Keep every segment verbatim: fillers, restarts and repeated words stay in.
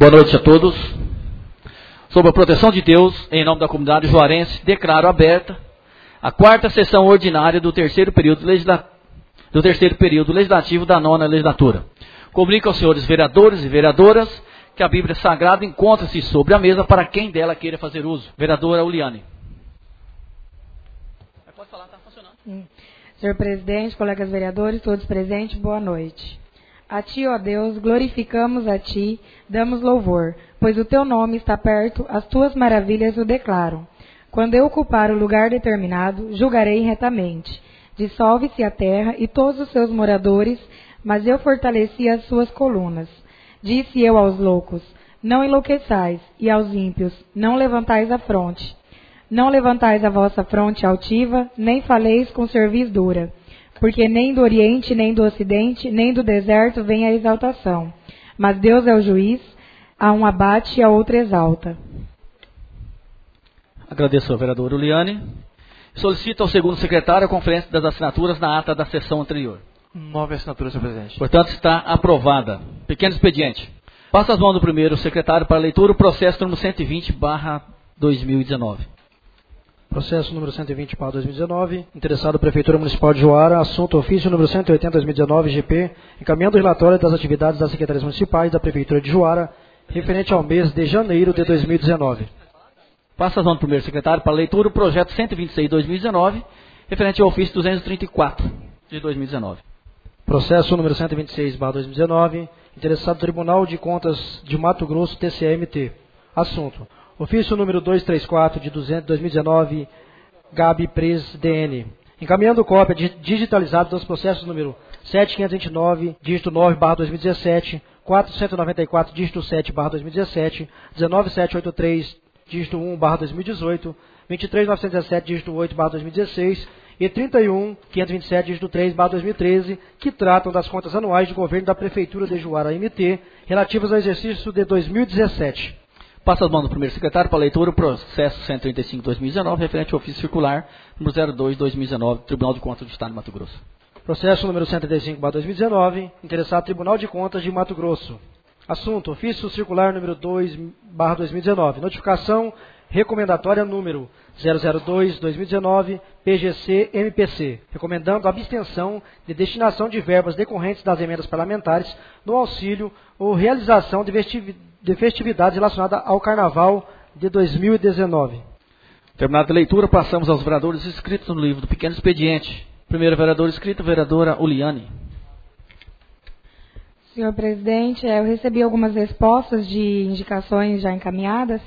Boa noite a todos. Sob a proteção de Deus, em nome da comunidade juarense, declaro aberta a quarta sessão ordinária do terceiro período, legisla... do terceiro período legislativo da nona legislatura. Comunico aos senhores vereadores e vereadoras que a Bíblia Sagrada encontra-se sobre a mesa para quem dela queira fazer uso. Vereadora Uliane. Pode falar, está funcionando. Hum. Senhor presidente, colegas vereadores, todos presentes, boa noite. A Ti, ó Deus, glorificamos a Ti, damos louvor, pois o Teu nome está perto, as Tuas maravilhas o declaram. Quando eu ocupar o lugar determinado, julgarei retamente. Dissolve-se a terra e todos os seus moradores, mas eu fortaleci as suas colunas. Disse eu aos loucos, não enlouqueçais, e aos ímpios, não levantais a fronte. Não levantais a vossa fronte altiva, nem faleis com cerviz dura. Porque nem do Oriente, nem do Ocidente, nem do deserto vem a exaltação. Mas Deus é o juiz, a um abate e a outro exalta. Agradeço ao vereador Uliane. Solicito ao segundo secretário a conferência das assinaturas na ata da sessão anterior. Nove assinaturas, senhor presidente. Portanto, está aprovada. Pequeno expediente. Passa as mãos do primeiro secretário para leitura o processo número cento e vinte barra dois mil e dezenove. Processo número cento e vinte barra dois mil e dezenove, interessado Prefeitura Municipal de Juara, assunto ofício número cento e oitenta barra dois mil e dezenove, G P, encaminhando o relatório das atividades das Secretarias Municipais da Prefeitura de Juara, referente ao mês de janeiro de dois mil e dezenove. Passa as mãos do primeiro secretário para leitura o projeto cento e vinte e seis barra dois mil e dezenove, referente ao ofício duzentos e trinta e quatro de dois mil e dezenove. Processo número cento e vinte e seis barra dois mil e dezenove, interessado Tribunal de Contas de Mato Grosso, T C M T. Assunto: ofício número duzentos e trinta e quatro de dois mil e dezenove, Gabi Pres D N. Encaminhando cópia digitalizada dos processos número sete mil quinhentos e vinte e nove, dígito nove barra dois mil e dezessete, quatrocentos e noventa e quatro, dígito sete barra dois mil e dezessete, dezenove mil setecentos e oitenta e três, dígito um barra dois mil e dezoito, vinte e três mil novecentos e dezessete, dígito oito barra dois mil e dezesseis e trinta e um mil quinhentos e vinte e sete, dígito três barra dois mil e treze, que tratam das contas anuais do governo da Prefeitura de Juara M T, relativas ao exercício de dois mil e dezessete. Passa as mãos do primeiro secretário para leitura o processo cento e trinta e cinco barra dois mil e dezenove, referente ao ofício circular número zero dois barra dois mil e dezenove, Tribunal de Contas do Estado de Mato Grosso. Processo número cento e trinta e cinco barra dois mil e dezenove, interessado Tribunal de Contas de Mato Grosso. Assunto: ofício circular número dois barra dois mil e dezenove, notificação recomendatória número zero zero dois barra dois mil e dezenove, P G C M P C, recomendando a abstenção de destinação de verbas decorrentes das emendas parlamentares no auxílio ou realização de festividades de festividades relacionadas ao Carnaval de dois mil e dezenove. Terminada a leitura, passamos aos vereadores inscritos no livro do Pequeno Expediente. Primeiro vereador inscrito, vereadora Uliane. Senhor presidente, eu recebi algumas respostas de indicações já encaminhadas.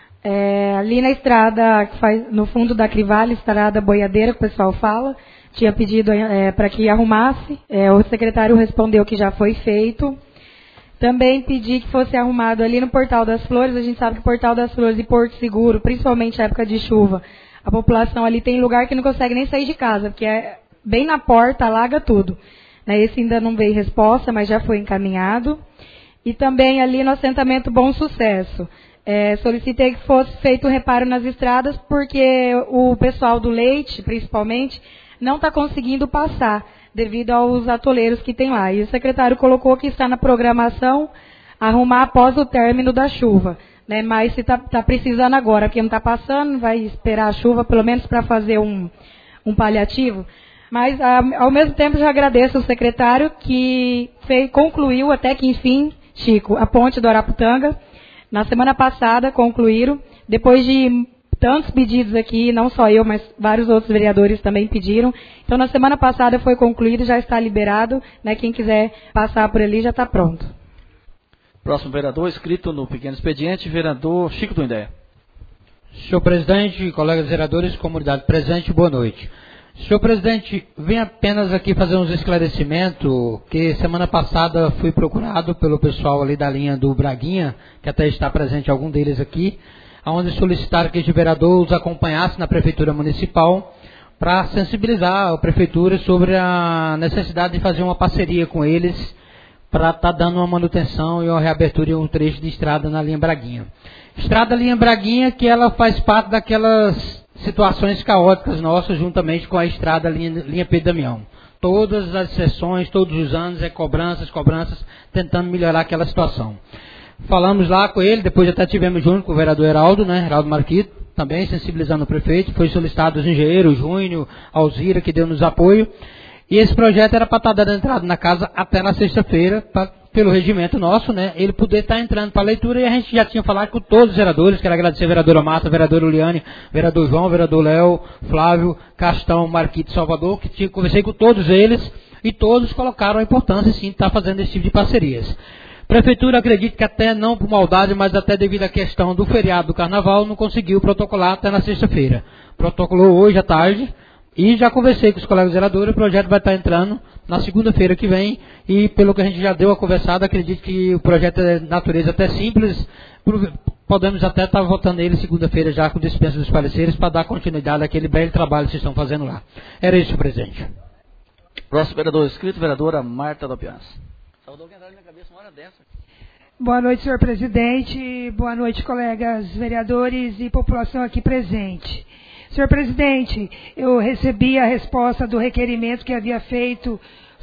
É, ali na estrada, que faz, no fundo da Crivale, estrada boiadeira, que o pessoal fala, tinha pedido é, para que arrumasse. É, o secretário respondeu que já foi feito. Também pedi que fosse arrumado ali no Portal das Flores. A gente sabe que o Portal das Flores e Porto Seguro, principalmente na época de chuva, a população ali tem lugar que não consegue nem sair de casa, porque é bem na porta, alaga tudo. Esse ainda não veio resposta, mas já foi encaminhado. E também ali no assentamento Bom Sucesso. É, solicitei que fosse feito um reparo nas estradas, porque o pessoal do leite, principalmente, não está conseguindo passar, devido aos atoleiros que tem lá. E o secretário colocou que está na programação arrumar após o término da chuva. Né? Mas se está tá precisando agora, porque não está passando, vai esperar a chuva, pelo menos para fazer um, um paliativo. Mas, ao mesmo tempo, já agradeço ao secretário que fez, concluiu, até que enfim, Chico, a ponte do Araputanga. Na semana passada, concluíram, depois de tantos pedidos aqui, não só eu, mas vários outros vereadores também pediram. Então, na semana passada foi concluído, já está liberado, né? Quem quiser passar por ali já está pronto. Próximo vereador, escrito no Pequeno Expediente, vereador Chico do Indé. Senhor presidente, colegas vereadores, comunidade presente, boa noite. Senhor presidente, vim apenas aqui fazer uns esclarecimentos, que semana passada fui procurado pelo pessoal ali da linha do Braguinha, que até está presente algum deles aqui, onde solicitaram que o vereador os acompanhasse na Prefeitura Municipal para sensibilizar a Prefeitura sobre a necessidade de fazer uma parceria com eles para estar tá dando uma manutenção e uma reabertura em um trecho de estrada na linha Braguinha. Estrada linha Braguinha, que ela faz parte daquelas situações caóticas nossas, juntamente com a estrada linha, linha Pedro Damião. Todas as sessões, todos os anos, é cobranças, cobranças, tentando melhorar aquela situação. falamos lá com ele, depois até tivemos junto com o vereador Heraldo, né, Heraldo Marquito, também sensibilizando o prefeito, foi solicitado os engenheiros, Júnior, Alzira, que deu-nos apoio, e esse projeto era para estar dando entrada na casa até na sexta-feira, pelo regimento nosso, né, ele poder estar entrando para a leitura, e a gente já tinha falado com todos os vereadores, quero agradecer a vereadora Mata, a vereadora Uliane, vereador João, vereador Léo, Flávio, Castão, Marquito, Salvador, que tinha, conversei com todos eles, e todos colocaram a importância, sim, de estar fazendo esse tipo de parcerias. Prefeitura, acredito que até não por maldade, mas até devido à questão do feriado do carnaval, não conseguiu protocolar até na sexta-feira. Protocolou hoje à tarde, e já conversei com os colegas vereadores, o projeto vai estar entrando na segunda-feira que vem, e pelo que a gente já deu a conversada, acredito que o projeto é de natureza até simples, podemos até estar votando ele segunda-feira já com dispensa dos pareceres, para dar continuidade àquele belo trabalho que vocês estão fazendo lá. Era isso, presidente. Próximo vereador inscrito, vereadora Marta Dopias. Salvador, que entraram na cabeça uma hora dessa. Boa noite, senhor presidente. Boa noite, colegas vereadores e população aqui presente. Senhor presidente, eu recebi a resposta do requerimento que havia feito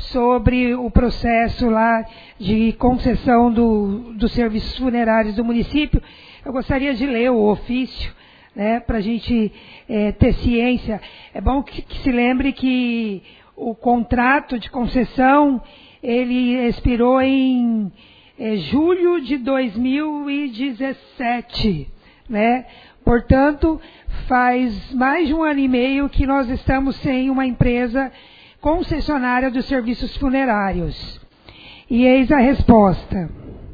sobre o processo lá de concessão do, dos serviços funerários do município. Eu gostaria de ler o ofício, né, para a gente é, ter ciência. É bom que, que se lembre que o contrato de concessão, ele expirou em é, julho de dois mil e dezessete, né? Portanto, faz mais de um ano e meio que nós estamos sem uma empresa concessionária dos serviços funerários. E eis a resposta.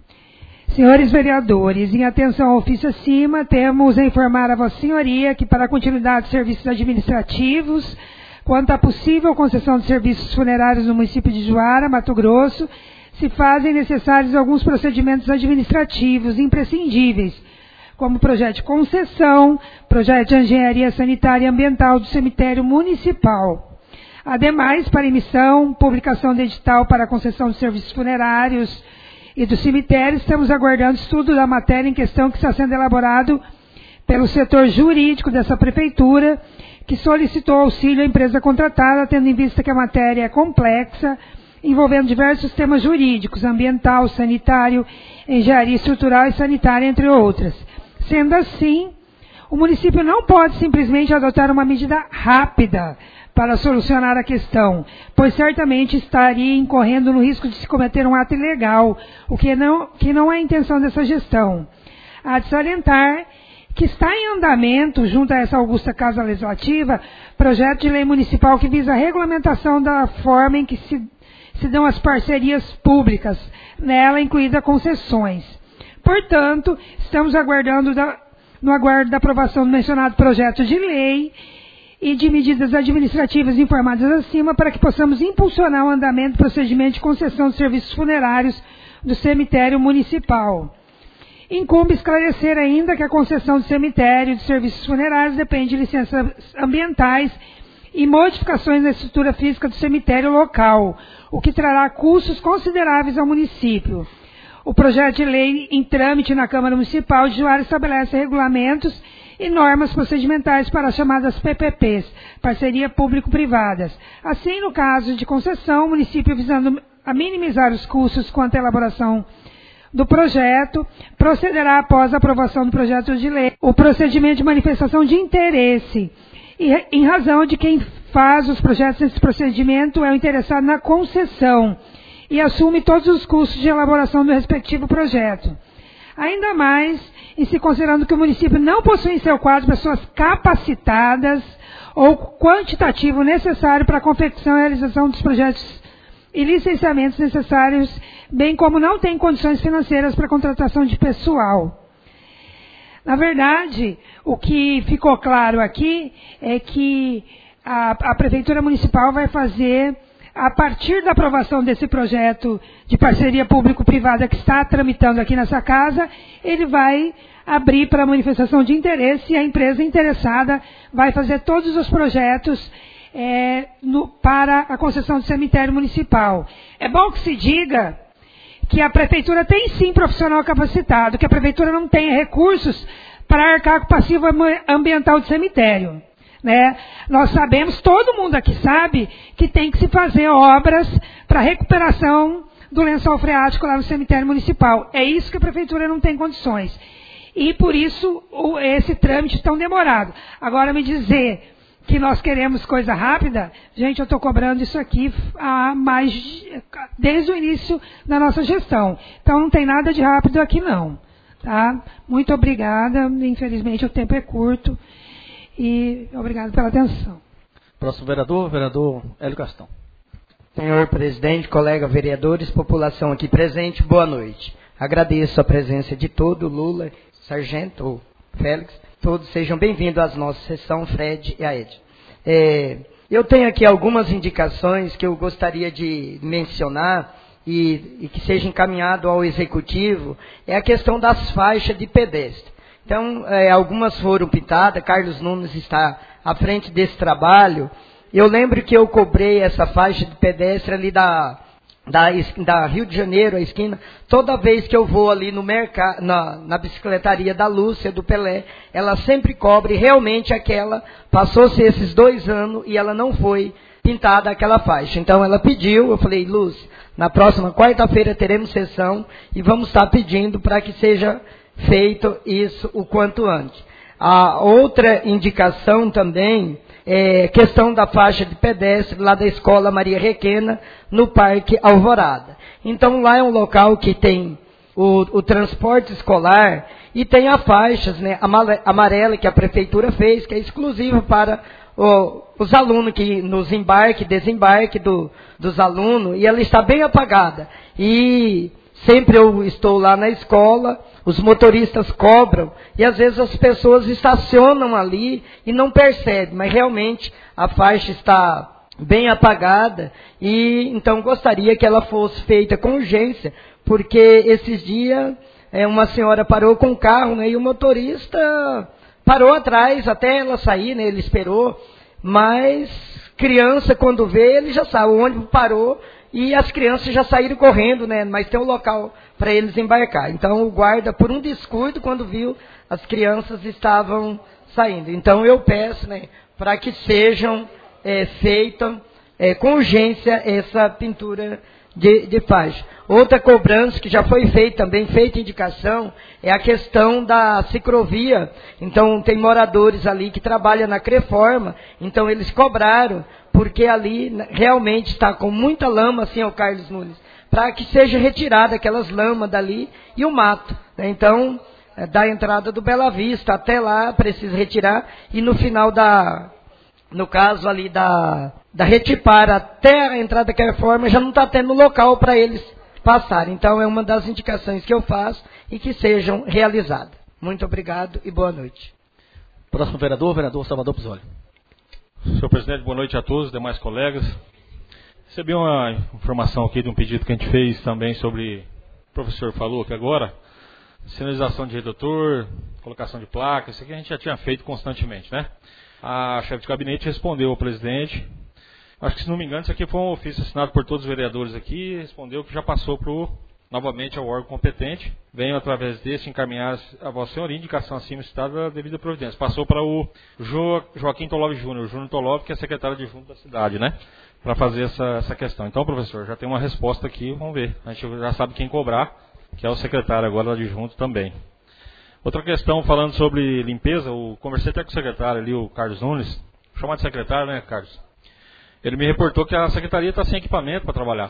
Senhores vereadores, em atenção ao ofício acima, temos a informar a Vossa Senhoria que para a continuidade dos serviços administrativos, quanto à possível concessão de serviços funerários no município de Juara, Mato Grosso, se fazem necessários alguns procedimentos administrativos imprescindíveis, como projeto de concessão, projeto de engenharia sanitária e ambiental do cemitério municipal. Ademais, para emissão, publicação de edital para a concessão de serviços funerários e do cemitério, estamos aguardando estudo da matéria em questão que está sendo elaborado pelo setor jurídico dessa prefeitura, que solicitou auxílio à empresa contratada, tendo em vista que a matéria é complexa, envolvendo diversos temas jurídicos, ambiental, sanitário, engenharia estrutural e sanitária, entre outras. Sendo assim, o município não pode simplesmente adotar uma medida rápida para solucionar a questão, pois certamente estaria incorrendo no risco de se cometer um ato ilegal, o que não, que não é a intenção dessa gestão. Há de salientar que está em andamento, junto a essa augusta Casa Legislativa, projeto de lei municipal que visa a regulamentação da forma em que se, se dão as parcerias públicas, nela incluída concessões. Portanto, estamos aguardando da, no aguardo da aprovação do mencionado projeto de lei e de medidas administrativas informadas acima para que possamos impulsionar o andamento do procedimento de concessão de serviços funerários do cemitério municipal. Incumbe esclarecer ainda que a concessão de cemitério e de serviços funerários depende de licenças ambientais e modificações na estrutura física do cemitério local, o que trará custos consideráveis ao município. O projeto de lei em trâmite na Câmara Municipal de Juara estabelece regulamentos e normas procedimentais para as chamadas P P Ps, parceria público-privadas. Assim, no caso de concessão, o município, visando a minimizar os custos quanto à elaboração do projeto, procederá após a aprovação do projeto de lei o procedimento de manifestação de interesse, e, em razão de quem faz os projetos nesse procedimento é o interessado na concessão e assume todos os custos de elaboração do respectivo projeto. Ainda mais, em se considerando que o município não possui em seu quadro pessoas capacitadas ou quantitativo necessário para a confecção e realização dos projetos e licenciamentos necessários, bem como não tem condições financeiras para a contratação de pessoal. Na verdade, o que ficou claro aqui é que a, a Prefeitura Municipal vai fazer, a partir da aprovação desse projeto de parceria público-privada que está tramitando aqui nessa casa, ele vai abrir para manifestação de interesse e a empresa interessada vai fazer todos os projetos é, no, para a concessão do cemitério municipal. É bom que se diga que a Prefeitura tem sim profissional capacitado, que a Prefeitura não tem recursos para arcar com o passivo ambiental do cemitério. Né? Nós sabemos, todo mundo aqui sabe, que tem que se fazer obras para recuperação do lençol freático lá no cemitério municipal. É isso que a prefeitura não tem condições. E por isso o, esse trâmite tão demorado. Agora me dizer que nós queremos coisa rápida, gente, eu estou cobrando isso aqui há mais desde o início da nossa gestão. Então não tem nada de rápido aqui não. Tá? Muito obrigada. Infelizmente o tempo é curto. E obrigado pela atenção. Próximo vereador, vereador Hélio Castão. Senhor presidente, colega vereadores, população aqui presente, boa noite. Agradeço a presença de todo, Lula, Sargento, Félix, todos sejam bem-vindos à nossa sessão, Fred e a Ed. É, eu tenho aqui algumas indicações que eu gostaria de mencionar e, e que seja encaminhado ao Executivo, é a questão das faixas de pedestre. Então, é, algumas foram pintadas, Carlos Nunes está à frente desse trabalho. Eu lembro que eu cobrei essa faixa de pedestre ali da, da, da Rio de Janeiro, a esquina, toda vez que eu vou ali no mercado, na, na bicicletaria da Lúcia, do Pelé, ela sempre cobre, realmente aquela, passou-se esses dois anos e ela não foi pintada aquela faixa. Então ela pediu, eu falei, Lúcia, na próxima quarta-feira teremos sessão e vamos estar pedindo para que seja feito isso o quanto antes. A outra indicação também é questão da faixa de pedestre lá da Escola Maria Requena, no Parque Alvorada. Então lá é um local que tem o, o transporte escolar e tem as faixas, né, amarela que a prefeitura fez, que é exclusiva para o, os alunos que nos embarque, desembarque do, dos alunos, e ela está bem apagada. E sempre eu estou lá na escola, os motoristas cobram e às vezes as pessoas estacionam ali e não percebem, mas realmente a faixa está bem apagada e então gostaria que ela fosse feita com urgência, porque esses dias é, uma senhora parou com o carro, né, e o motorista parou atrás até ela sair, né, ele esperou, mas criança quando vê, ele já sabe, o ônibus parou. E as crianças já saíram correndo, né? Mas tem um local para eles embarcar. Então o guarda, por um descuido, quando viu, as crianças estavam saindo. Então eu peço, né, para que sejam é, feitas é, com urgência essa pintura de, de faixa. Outra cobrança que já foi feita também, feita indicação, é a questão da ciclovia. Então tem moradores ali que trabalham na Creforma, então eles cobraram, porque ali realmente está com muita lama, assim, o Carlos Nunes, para que seja retirada aquelas lamas dali e o mato. Né? Então, é, da entrada do Bela Vista até lá, precisa retirar, e no final da, no caso ali da, da Retipar até a entrada da Reforma, já não está tendo local para eles passarem. Então, é uma das indicações que eu faço e que sejam realizadas. Muito obrigado e boa noite. Próximo vereador, vereador Salvador Pizzoli. Senhor presidente, boa noite a todos, demais colegas. Recebi uma informação aqui de um pedido que a gente fez também sobre, o professor falou aqui agora, sinalização de redutor, colocação de placas, isso aqui a gente já tinha feito constantemente, né? A chefe de gabinete respondeu ao presidente, acho que se não me engano isso aqui foi um ofício assinado por todos os vereadores aqui, respondeu que já passou pro, novamente ao órgão competente, venho através desse encaminhar a vossa senhoria indicação acima citada da devida providência. Passou para o jo, Joaquim Tolov Júnior, o Júnior Tolov, que é secretário adjunto da cidade, né? Para fazer essa, essa questão. Então, professor, já tem uma resposta aqui, vamos ver. A gente já sabe quem cobrar, que é o secretário agora adjunto também. Outra questão, falando sobre limpeza, eu conversei até com o secretário ali, o Carlos Nunes, vou chamar de secretário, né, Carlos? Ele me reportou que a secretaria está sem equipamento para trabalhar.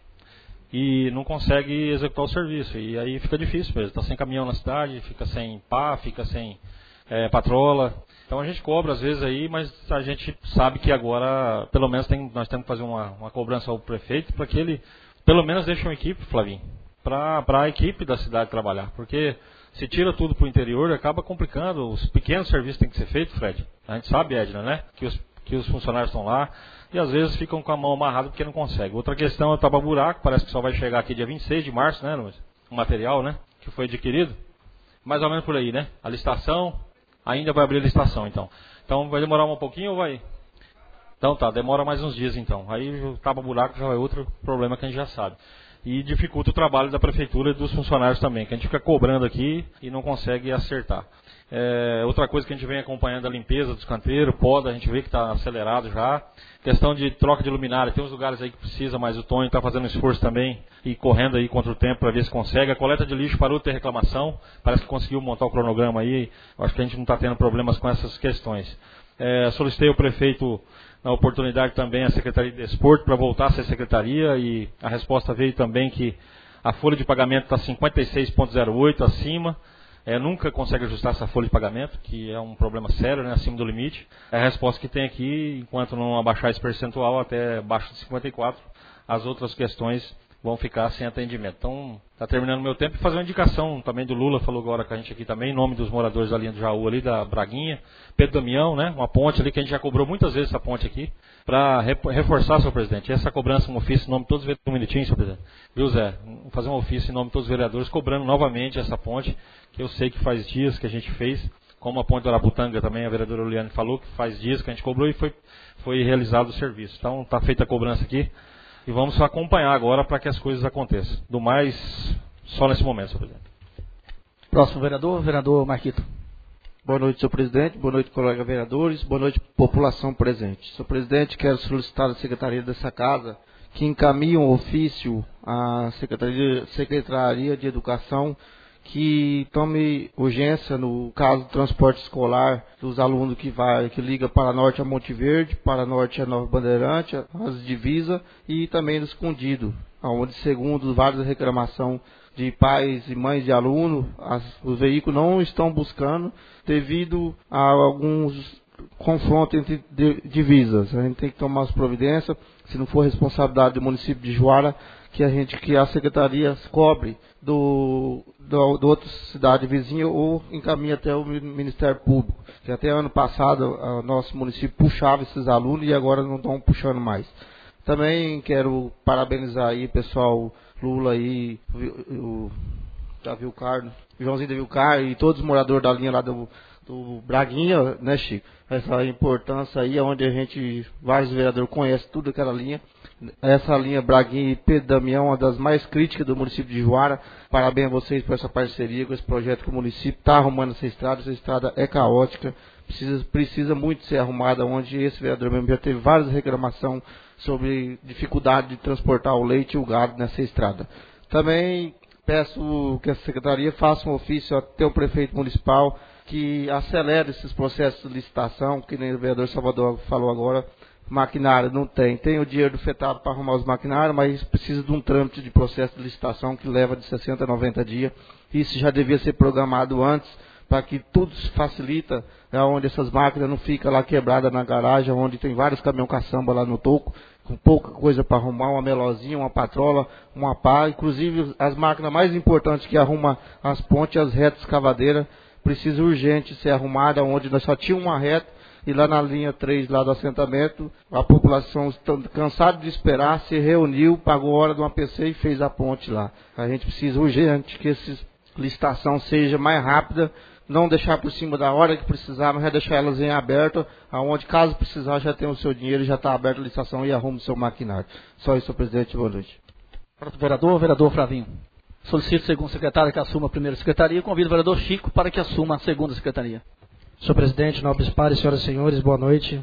E não consegue executar o serviço, e aí fica difícil mesmo, está sem caminhão na cidade, fica sem pá, fica sem é, patrola, então a gente cobra às vezes aí, mas a gente sabe que agora, pelo menos tem, nós temos que fazer uma, uma cobrança ao prefeito, para que ele, pelo menos deixe uma equipe, Flavinho, para a equipe da cidade trabalhar, porque se tira tudo para o interior, acaba complicando, os pequenos serviços têm que ser feitos, Fred, a gente sabe, Edna, né, que os, que os funcionários estão lá, e às vezes ficam com a mão amarrada porque não conseguem. Outra questão é o tapa-buraco, parece que só vai chegar aqui dia vinte e seis de março, né, Luiz? O material, né, que foi adquirido. Mais ou menos por aí, né? A licitação, ainda vai abrir a licitação, então. Então vai demorar um pouquinho ou vai? Então tá, demora mais uns dias então. Aí o tapa-buraco já é outro problema que a gente já sabe. e dificulta o trabalho da prefeitura e dos funcionários também, que a gente fica cobrando aqui e não consegue acertar. É, outra coisa que a gente vem acompanhando é a limpeza dos canteiros, poda, a gente vê que está acelerado já. Questão de troca de luminária, tem uns lugares aí que precisa, mas o Tonho está fazendo um esforço também e correndo aí contra o tempo para ver se consegue. A coleta de lixo parou de ter reclamação, parece que conseguiu montar o cronograma aí, acho que a gente não está tendo problemas com essas questões. É, solicitei ao prefeito na oportunidade também a Secretaria de Desporto para voltar a ser secretaria e a resposta veio também que a folha de pagamento está cinquenta e seis vírgula zero oito acima. É, nunca consegue ajustar essa folha de pagamento, que é um problema sério, né, acima do limite. É a resposta que tem aqui, enquanto não abaixar esse percentual até abaixo de cinquenta e quatro, as outras questões vão ficar sem atendimento. Então, está terminando o meu tempo. E fazer uma indicação também do Lula, falou agora com a gente aqui também, em nome dos moradores da linha do Jaú ali, da Braguinha, Pedro Damião, né, uma ponte ali que a gente já cobrou muitas vezes essa ponte aqui, para reforçar, senhor presidente, essa cobrança, um ofício em nome de todos os vereadores, um minutinho, senhor presidente, viu, Zé? Fazer um ofício em nome de todos os vereadores, cobrando novamente essa ponte, que eu sei que faz dias que a gente fez, como a ponte do Araputanga também, a vereadora Oliane falou, que faz dias que a gente cobrou e foi, foi realizado o serviço. Então, está feita a cobrança aqui, e vamos só acompanhar agora para que as coisas aconteçam. Do mais, só nesse momento, senhor presidente. Próximo vereador, vereador Marquito. Boa noite, senhor presidente. Boa noite, colegas vereadores. Boa noite, população presente. Senhor presidente, quero solicitar à secretaria dessa casa que encaminhe um ofício à Secretaria, Secretaria de Educação que tome urgência no caso do transporte escolar dos alunos que vai, que liga para norte a Monte Verde, para norte a Nova Bandeirante, as divisas e também no Escondido, onde, segundo várias reclamações de pais e mães de alunos, as, os veículos não estão buscando devido a alguns confrontos entre divisas. A gente tem que tomar as providências, se não for responsabilidade do município de Juara, que a gente, que a secretaria cobre do, do, do outra cidade vizinha ou encaminha até o Ministério Público, que até ano passado o nosso município puxava esses alunos e agora não estão puxando mais. Também quero parabenizar aí pessoal Lula aí, o Davi Carlos, Joãozinho Davi Carlos e todos os moradores da linha lá do, do Braguinha, né, Chico? Essa importância aí, onde a gente, vários vereadores conhecem tudo aquela linha. Essa linha Braguinha e Pedro Damião, uma das mais críticas do município de Juara. Parabéns a vocês por essa parceria, com esse projeto que o município está arrumando essa estrada. Essa estrada é caótica, precisa, precisa muito ser arrumada, onde esse vereador mesmo já teve várias reclamações sobre dificuldade de transportar o leite e o gado nessa estrada. Também peço que a secretaria faça um ofício até o prefeito municipal que acelere esses processos de licitação, que nem o vereador Salvador falou agora. Maquinário não tem, tem o dinheiro do FETAB para arrumar os maquinários, mas precisa de um trâmite de processo de licitação que leva de sessenta a noventa dias. Isso já devia ser programado antes, para que tudo se facilita, né, onde essas máquinas não ficam lá quebradas na garagem, onde tem vários caminhão caçamba lá no toco, com pouca coisa para arrumar, uma melozinha, uma patrola, uma pá. Inclusive as máquinas mais importantes que arrumam as pontes, as retas escavadeiras, precisa urgente ser arrumada, onde nós só tínhamos uma reta, e lá na linha três, lá do assentamento, a população cansada de esperar, se reuniu, pagou hora de uma P C e fez a ponte lá. A gente precisa urgente que essa licitação seja mais rápida, não deixar por cima da hora que precisar, mas já deixar elas em aberto, aonde caso precisar já tem o seu dinheiro, já está aberta a licitação e arruma o seu maquinário. Só isso, senhor presidente, boa noite. Vereador, vereador Flavinho. Solicito o segundo secretário que assuma a primeira secretaria e convido o vereador Chico para que assuma a segunda secretaria. Senhor presidente, nobres pares, senhoras e senhores, boa noite.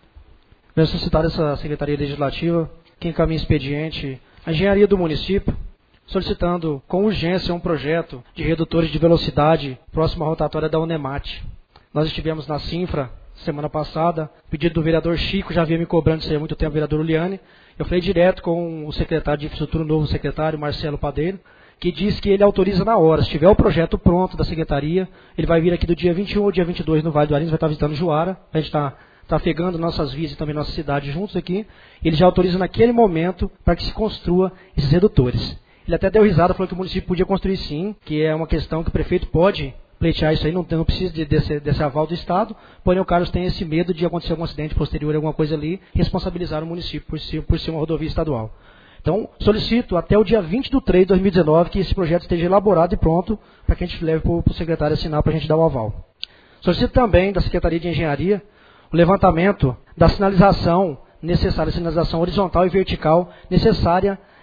Venho solicitar essa Secretaria Legislativa que encaminhe expediente à engenharia do município, solicitando com urgência um projeto de redutores de velocidade próximo à rotatória da Unemate. Nós estivemos na Sinfra semana passada, pedido do vereador Chico, já havia me cobrando isso há muito tempo, o vereador Uliane. Eu falei direto com o secretário de infraestrutura, o novo secretário, Marcelo Padeiro, que diz que ele autoriza na hora. Se tiver o projeto pronto da secretaria, ele vai vir aqui do dia vinte e um ao dia vinte e dois no Vale do Arinos, vai estar visitando Juara, a gente está trafegando nossas vias e também nossa cidade juntos aqui. Ele já autoriza naquele momento para que se construa esses redutores. Ele até deu risada, falou que o município podia construir sim, que é uma questão que o prefeito pode pleitear isso aí, não, não precisa de, desse, desse aval do Estado, porém o Carlos tem esse medo de acontecer algum acidente posterior, alguma coisa ali, responsabilizar o município por ser, por ser uma rodovia estadual. Então, solicito até o dia vinte de três de dois mil e dezenove que esse projeto esteja elaborado e pronto para que a gente leve para o secretário assinar para a gente dar o aval. Solicito também da Secretaria de Engenharia o levantamento da sinalização necessária, sinalização horizontal e vertical necessária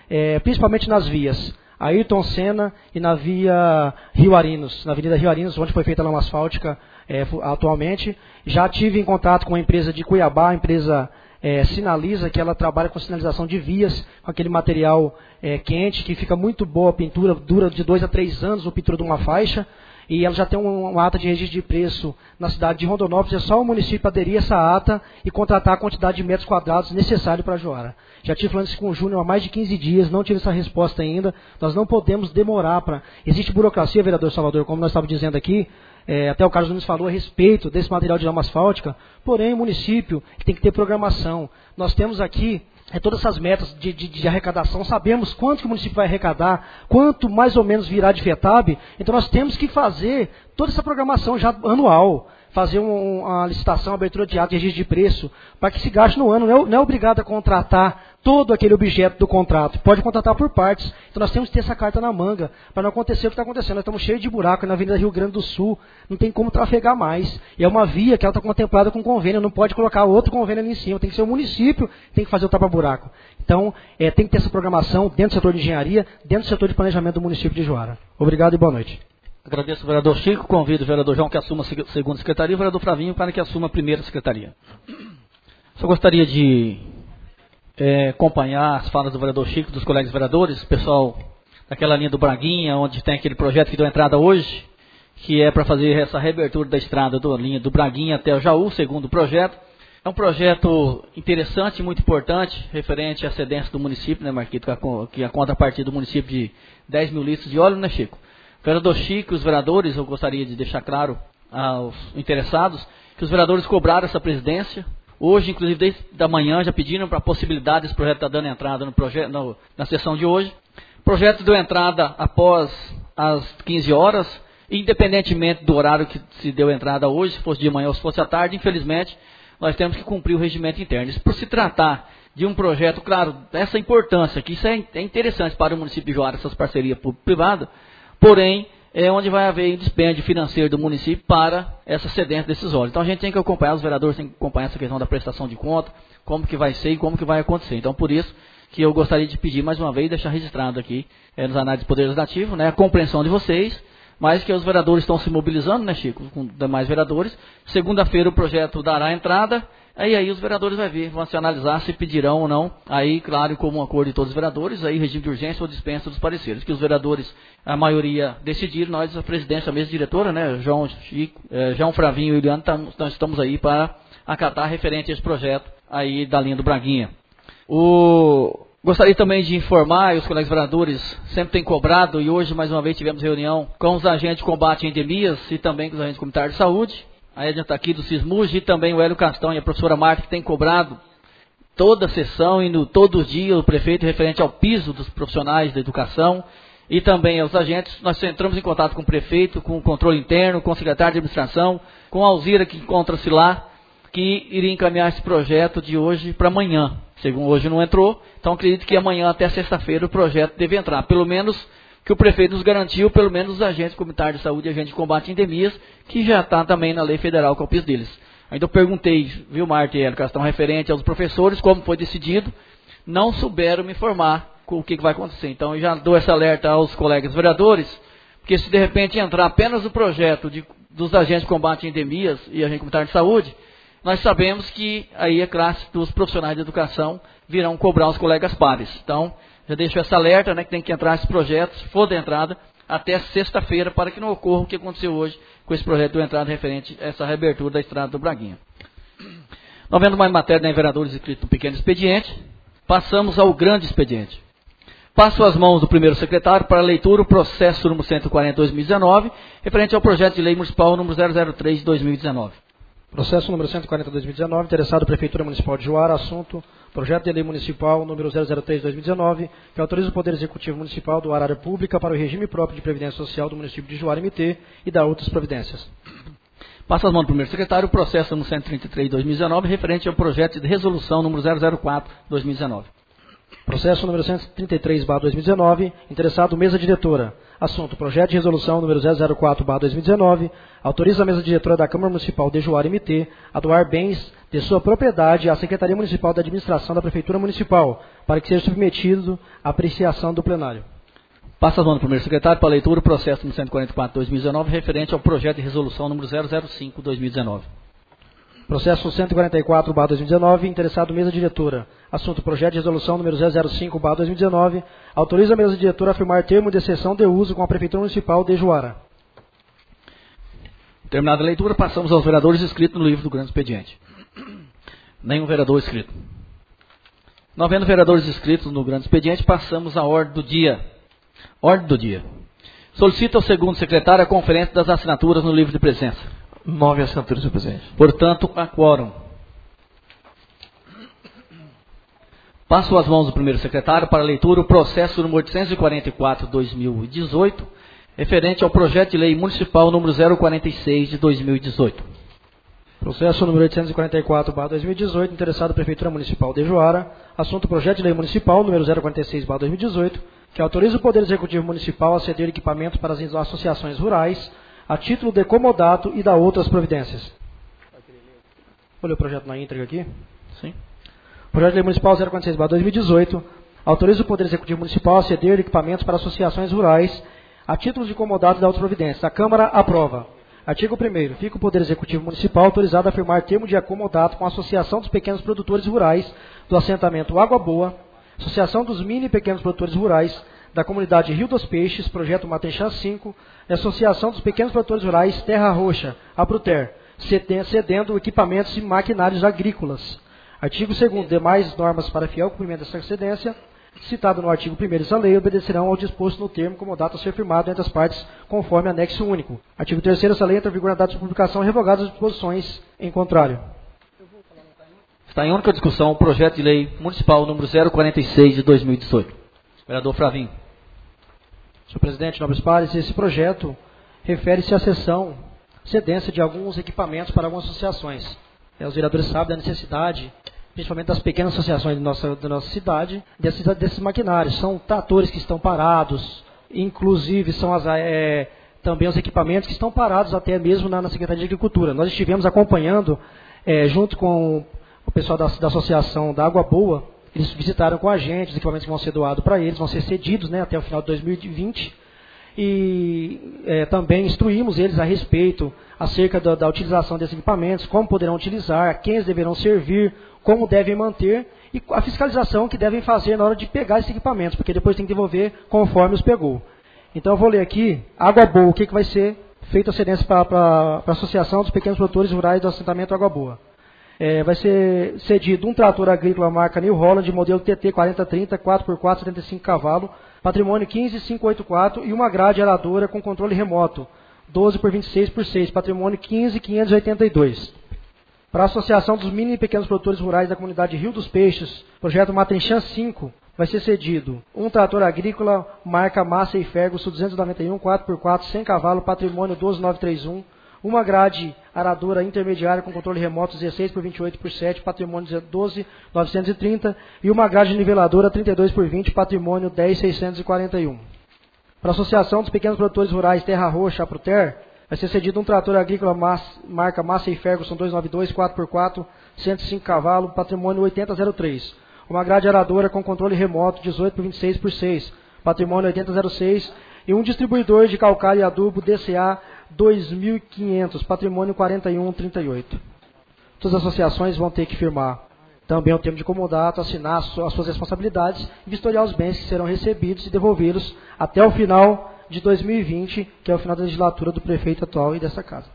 é, principalmente nas vias Ayrton Senna e na via Rio Arinos, na Avenida Rio Arinos, onde foi feita a lama asfáltica é, atualmente. Já tive em contato com a empresa de Cuiabá, a empresa é, Sinaliza, que ela trabalha com sinalização de vias, com aquele material é, quente, que fica muito boa a pintura, dura de dois a três anos a pintura de uma faixa. E ela já tem um, uma ata de registro de preço na cidade de Rondonópolis. É só o município aderir a essa ata e contratar a quantidade de metros quadrados necessário para Joara. Já tive falando isso com o Júnior há mais de quinze dias, não tive essa resposta ainda. Nós não podemos demorar para... Existe burocracia, vereador Salvador, como nós estávamos dizendo aqui, é, até o Carlos Nunes falou a respeito desse material de lama asfáltica, porém o município tem que ter programação. Nós temos aqui... É, todas essas metas de, de, de arrecadação, sabemos quanto que o município vai arrecadar, quanto mais ou menos virá de FETAB, então nós temos que fazer toda essa programação já anual, fazer um, uma licitação, abertura de ato de registro de preço, para que se gaste no ano, não é, não é obrigado a contratar todo aquele objeto do contrato, pode contratar por partes, então nós temos que ter essa carta na manga, para não acontecer o que está acontecendo. Nós estamos cheios de buraco na Avenida Rio Grande do Sul, não tem como trafegar mais, e é uma via que ela está contemplada com convênio, não pode colocar outro convênio ali em cima, tem que ser o município que tem que fazer o tapa-buraco. Então, é, tem que ter essa programação dentro do setor de engenharia, dentro do setor de planejamento do município de Joara. Obrigado e boa noite. Agradeço ao vereador Chico, convido o vereador João que assuma a segunda secretaria e o vereador Flavinho para que assuma a primeira secretaria. Só gostaria de é, acompanhar as falas do vereador Chico, dos colegas vereadores, pessoal daquela linha do Braguinha, onde tem aquele projeto que deu entrada hoje, que é para fazer essa reabertura da estrada da linha do Braguinha até o Jaú, segundo o projeto. É um projeto interessante, muito importante, referente à cedência do município, né, Marquito, que a conta a partir do município de dez mil litros de óleo, né, Chico? Vereador Chico e os vereadores, eu gostaria de deixar claro aos interessados que os vereadores cobraram essa presidência. Hoje, inclusive, desde da manhã, já pediram para a possibilidade desse projeto estar dando entrada no projeto, no, na sessão de hoje. O projeto deu entrada após as quinze horas, independentemente do horário que se deu entrada hoje, se fosse de manhã ou se fosse à tarde, infelizmente, nós temos que cumprir o regimento interno. Isso por se tratar de um projeto, claro, dessa importância, que isso é, é interessante para o município de Joara, essas parcerias público-privada, porém, é onde vai haver dispêndio financeiro do município para essa cedência desses óleos. Então a gente tem que acompanhar, os vereadores têm que acompanhar essa questão da prestação de conta, como que vai ser e como que vai acontecer. Então por isso que eu gostaria de pedir mais uma vez, deixar registrado aqui é, nos análises do Poder Legislativo, né, a compreensão de vocês, mas que os vereadores estão se mobilizando, né, Chico, com demais vereadores. Segunda-feira o projeto dará entrada, aí aí os vereadores vão ver, vão se analisar se pedirão ou não, aí claro, como um acordo de todos os vereadores, aí regime de urgência ou dispensa dos pareceres, que os vereadores, a maioria decidiram, nós, a presidência, a mesa diretora, né, João, Chico, eh, João Fravinho e Juliano, tam, nós estamos aí para acatar referente a esse projeto aí da linha do Braguinha. O... Gostaria também de informar, e os colegas vereadores sempre têm cobrado, e hoje mais uma vez tivemos reunião com os agentes de combate a endemias e também com os agentes comunitários de saúde. A Edna está aqui do Sismuj e também o Hélio Castão e a professora Marta, que tem cobrado toda a sessão e no, todo dia o prefeito referente ao piso dos profissionais da educação e também aos agentes. Nós entramos em contato com o prefeito, com o controle interno, com o secretário de administração, com a Alzira, que encontra-se lá, que iria encaminhar esse projeto de hoje para amanhã. Segundo hoje não entrou, então acredito que amanhã até sexta-feira o projeto deve entrar. Pelo menos que o prefeito nos garantiu, pelo menos os agentes comunitários de saúde e agentes de combate a endemias, que já está também na lei federal, que é o piso deles. Ainda eu perguntei, viu, Marta e Hélio Castão, referente aos professores, como foi decidido, não souberam me informar com o que, que vai acontecer. Então eu já dou esse alerta aos colegas vereadores, porque se de repente entrar apenas o projeto de, dos agentes de combate a endemias e agentes comunitários de saúde, nós sabemos que aí a classe dos profissionais de educação virão cobrar os colegas pares. Então, já deixo essa alerta, né, que tem que entrar esse projeto, se for de entrada, até sexta-feira, para que não ocorra o que aconteceu hoje com esse projeto de entrada referente a essa reabertura da estrada do Braguinha. Não vendo mais matéria, né, vereadores, escrito no pequeno expediente, passamos ao grande expediente. Passo as mãos do primeiro secretário para a leitura o processo número cento e quarenta de dois mil e dezenove, referente ao projeto de lei municipal número zero zero três de dois mil e dezenove. Processo número cento e quarenta de dois mil e dezenove, interessado Prefeitura Municipal de Joara, assunto, projeto de lei municipal número zero zero três de dois mil e dezenove, que autoriza o Poder Executivo Municipal doar área pública para o regime próprio de previdência social do município de Joara M T e da outras providências. Passa as mãos do primeiro secretário, o processo número cento e trinta e três de dois mil e dezenove, referente ao projeto de resolução número zero zero quatro de dois mil e dezenove. Processo número cento e trinta e três barra dois mil e dezenove, interessado mesa diretora. Assunto: Projeto de Resolução número zero zero quatro barra dois mil e dezenove, autoriza a mesa diretora da Câmara Municipal de Juara M T a doar bens de sua propriedade à Secretaria Municipal da Administração da Prefeitura Municipal, para que seja submetido à apreciação do plenário. Passa as mãos do primeiro secretário para a leitura o processo número cento e quarenta e quatro barra dois mil e dezenove, referente ao projeto de resolução número zero zero cinco barra dois mil e dezenove. Processo cento e quarenta e quatro barra dois mil e dezenove, interessado mesa diretora. Assunto: Projeto de Resolução número zero zero cinco barra dois mil e dezenove, autoriza a mesa diretora a firmar termo de cessão de uso com a Prefeitura Municipal de Juara. Terminada a leitura, passamos aos vereadores inscritos no livro do grande expediente. Nenhum vereador inscrito. Não havendo vereadores inscritos no grande expediente, passamos à ordem do dia. Ordem do dia. Solicita ao segundo secretário a conferência das assinaturas no livro de presença. Nove assinaturas, senhor presidente. Portanto, a quórum. Passo as mãos do primeiro secretário para a leitura o processo número oitocentos e quarenta e quatro barra dois mil e dezoito, referente ao projeto de lei municipal número zero quarenta e seis de dois mil e dezoito. Processo número oitocentos e quarenta e quatro barra dois mil e dezoito, interessado Prefeitura Municipal de Juara. Assunto: Projeto de lei municipal número zero quarenta e seis barra dois mil e dezoito, que autoriza o Poder Executivo Municipal a ceder equipamentos para as associações rurais, a título de comodato e da outras providências. Vou ler o projeto na íntegra aqui. Sim. Projeto de lei municipal zero quarenta e seis barra dois mil e dezoito autoriza o Poder Executivo Municipal a ceder equipamentos para associações rurais, a título de comodato e da outras providências. A Câmara aprova. Artigo primeiro. Fica o Poder Executivo Municipal autorizado a firmar termo de acomodato com a Associação dos Pequenos Produtores Rurais do assentamento Água Boa, Associação dos Mini e Pequenos Produtores Rurais da comunidade Rio dos Peixes, Projeto Matenchã cinco, e Associação dos Pequenos Produtores Rurais Terra Roxa, Abruter, cedendo equipamentos e maquinários agrícolas. Artigo segundo. Demais normas para fiel cumprimento dessa cedência, citado no artigo primeiro dessa lei, obedecerão ao disposto no termo comodato a ser firmado entre as partes, conforme anexo único. Artigo terceiro. Essa lei entra em vigor na data de publicação, revogadas as disposições em contrário. Está em única discussão o projeto de lei municipal número zero quarenta e seis de dois mil e dezoito. Vereador Fravinho. Senhor presidente, nobres pares, esse projeto refere-se à cessão, cedência de alguns equipamentos para algumas associações. É, os vereadores sabem da necessidade, principalmente das pequenas associações da nossa, da nossa cidade, desses, desses maquinários. São tratores que estão parados, inclusive são as, é, também os equipamentos que estão parados até mesmo na, na Secretaria de Agricultura. Nós estivemos acompanhando, é, junto com o pessoal da, da Associação da Água Boa, eles visitaram com a gente, os equipamentos que vão ser doados para eles, vão ser cedidos, né, até o final de dois mil e vinte. E é, também instruímos eles a respeito, acerca da, da utilização desses equipamentos, como poderão utilizar, quem eles deverão servir, como devem manter e a fiscalização que devem fazer na hora de pegar esses equipamentos, porque depois tem que devolver conforme os pegou. Então eu vou ler aqui, Água Boa, o que, que vai ser feito a cedência para a Associação dos Pequenos Produtores Rurais do Assentamento Água Boa. É, vai ser cedido um trator agrícola marca New Holland, modelo T T quarenta trinta, quatro por quatro, setenta e cinco cavalos, patrimônio quinze mil quinhentos e oitenta e quatro e uma grade aradora com controle remoto, doze por vinte e seis por seis, patrimônio quinze mil quinhentos e oitenta e dois. Para a Associação dos Mini e Pequenos Produtores Rurais da comunidade Rio dos Peixes, projeto Matenchã cinco, vai ser cedido um trator agrícola marca Massey Ferguson duzentos e noventa e um, quatro por quatro, cem cavalos, patrimônio doze mil novecentos e trinta e um, uma grade aradora intermediária com controle remoto dezesseis por vinte e oito por sete, patrimônio doze mil novecentos e trinta e uma grade niveladora trinta e dois por vinte, patrimônio dez mil seiscentos e quarenta e um. Para a Associação dos Pequenos Produtores Rurais Terra Roxa, Apruter, vai ser cedido um trator agrícola marca Massey Ferguson duzentos e noventa e dois, quatro por quatro, cento e cinco cavalos, patrimônio oitenta zero três. Uma grade aradora com controle remoto dezoito por vinte e seis por seis, patrimônio oitenta zero seis. E um distribuidor de calcário e adubo D C A dois mil e quinhentos, patrimônio quarenta e um trinta e oito. Todas as associações vão ter que firmar também o termo de comodato, assinar as suas responsabilidades e vistoriar os bens que serão recebidos e devolvê-los até o final de dois mil e vinte, que é o final da legislatura do prefeito atual e dessa casa.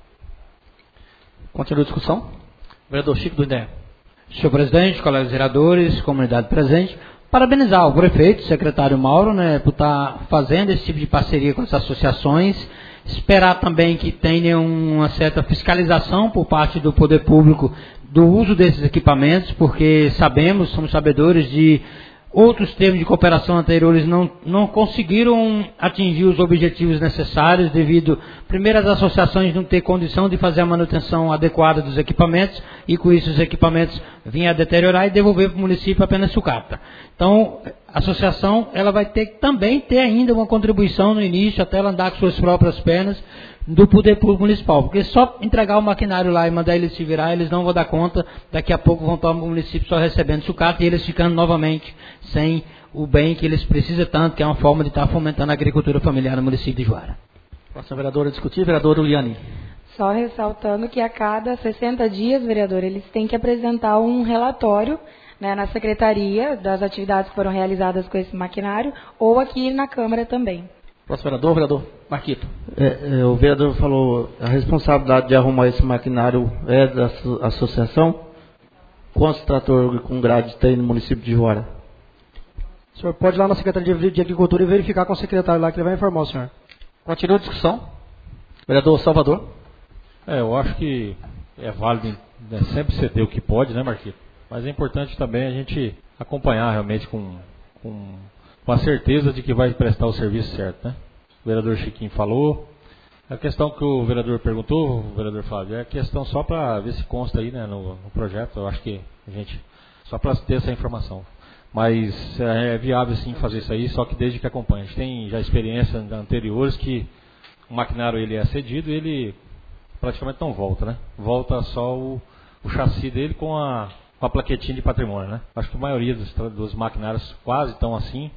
Continua a discussão. Vereador Chico do I D E. Senhor presidente, colegas vereadores, comunidade presente, parabenizar o prefeito, o secretário Mauro, né, por estar fazendo esse tipo de parceria com as associações. Esperar também que tenha uma certa fiscalização por parte do poder público do uso desses equipamentos, porque sabemos, somos sabedores de outros termos de cooperação anteriores não, não conseguiram atingir os objetivos necessários devido, primeiro, às associações não ter condição de fazer a manutenção adequada dos equipamentos e com isso os equipamentos vir a deteriorar e devolver para o município apenas sucata. Então, a associação ela vai ter que também ter ainda uma contribuição no início, até ela andar com suas próprias pernas, do poder público municipal. Porque só entregar o maquinário lá e mandar eles se virar, eles não vão dar conta, daqui a pouco vão estar o município só recebendo sucata e eles ficando novamente sem o bem que eles precisam tanto, que é uma forma de estar fomentando a agricultura familiar no município de Juara. Próxima vereadora a discutir, vereadora Uliane. Só ressaltando que a cada sessenta dias, vereador, eles têm que apresentar um relatório, né, na secretaria das atividades que foram realizadas com esse maquinário ou aqui na Câmara também. Próximo vereador, vereador Marquito. É, é, o vereador falou, a responsabilidade de arrumar esse maquinário é da associação? Quantos tratores com grade tem no município de Juara? O senhor pode ir lá na Secretaria de Agricultura e verificar com o secretário lá que ele vai informar o senhor. Continua a discussão. Vereador Salvador. É, eu acho que é válido, né, sempre ceder o que pode, né, Marquito? Mas é importante também a gente acompanhar realmente com, com, com a certeza de que vai prestar o serviço certo, né? O vereador Chiquinho falou. A questão que o vereador perguntou, o vereador Flávio, é a questão só para ver se consta aí, né, no, no projeto. Eu acho que a gente, só para ter essa informação. Mas é viável sim fazer isso aí, só que desde que acompanhe. A gente tem já experiências anteriores que o maquinário ele é cedido e ele praticamente não volta, né? Volta só o, o chassi dele com a, com a plaquetinha de patrimônio, né? Acho que a maioria dos, dos maquinários quase estão assim.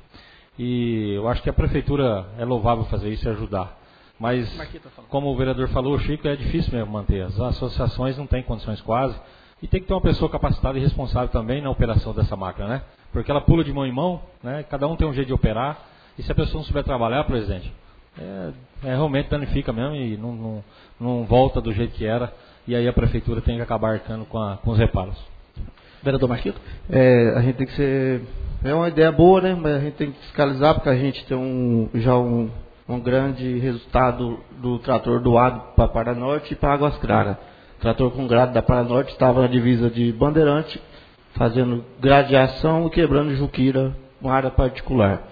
E eu acho que a prefeitura é louvável fazer isso e ajudar. Mas, como o vereador falou, Chico, é difícil mesmo manter. As associações não têm condições quase. E tem que ter uma pessoa capacitada e responsável também na operação dessa máquina, né? Porque ela pula de mão em mão, né? Cada um tem um jeito de operar. E se a pessoa não souber trabalhar, presidente, é, é, realmente danifica mesmo e não, não, não volta do jeito que era. E aí a prefeitura tem que acabar arcando com, a, com os reparos. Vereador Marquito? É, a gente tem que ser... É uma ideia boa, né? Mas a gente tem que fiscalizar, porque a gente tem um, já um, um grande resultado do trator doado para Paranorte e para Águas Claras. O trator com grade da Paranorte estava na divisa de Bandeirante, fazendo gradeação e quebrando Juquira, uma área particular.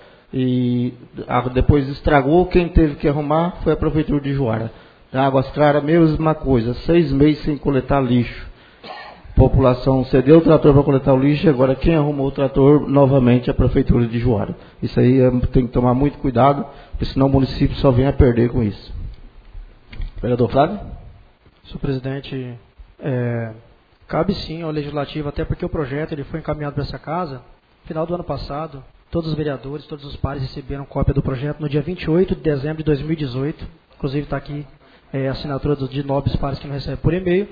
E a, depois estragou, quem teve que arrumar foi a prefeitura de Juara. Na Águas Claras, mesma coisa, seis meses sem coletar lixo. A população cedeu o trator para coletar o lixo, e agora quem arrumou o trator novamente é a prefeitura de Juara. Isso aí é, tem que tomar muito cuidado, porque senão o município só vem a perder com isso. Vereador Flávio? Senhor presidente, é, cabe sim ao legislativo, até porque o projeto ele foi encaminhado para essa casa no final do ano passado. Todos os vereadores, todos os pares receberam cópia do projeto no dia vinte e oito de dezembro de dois mil e dezoito. Inclusive está aqui é, a assinatura dos de nobres pares que não recebem por e-mail.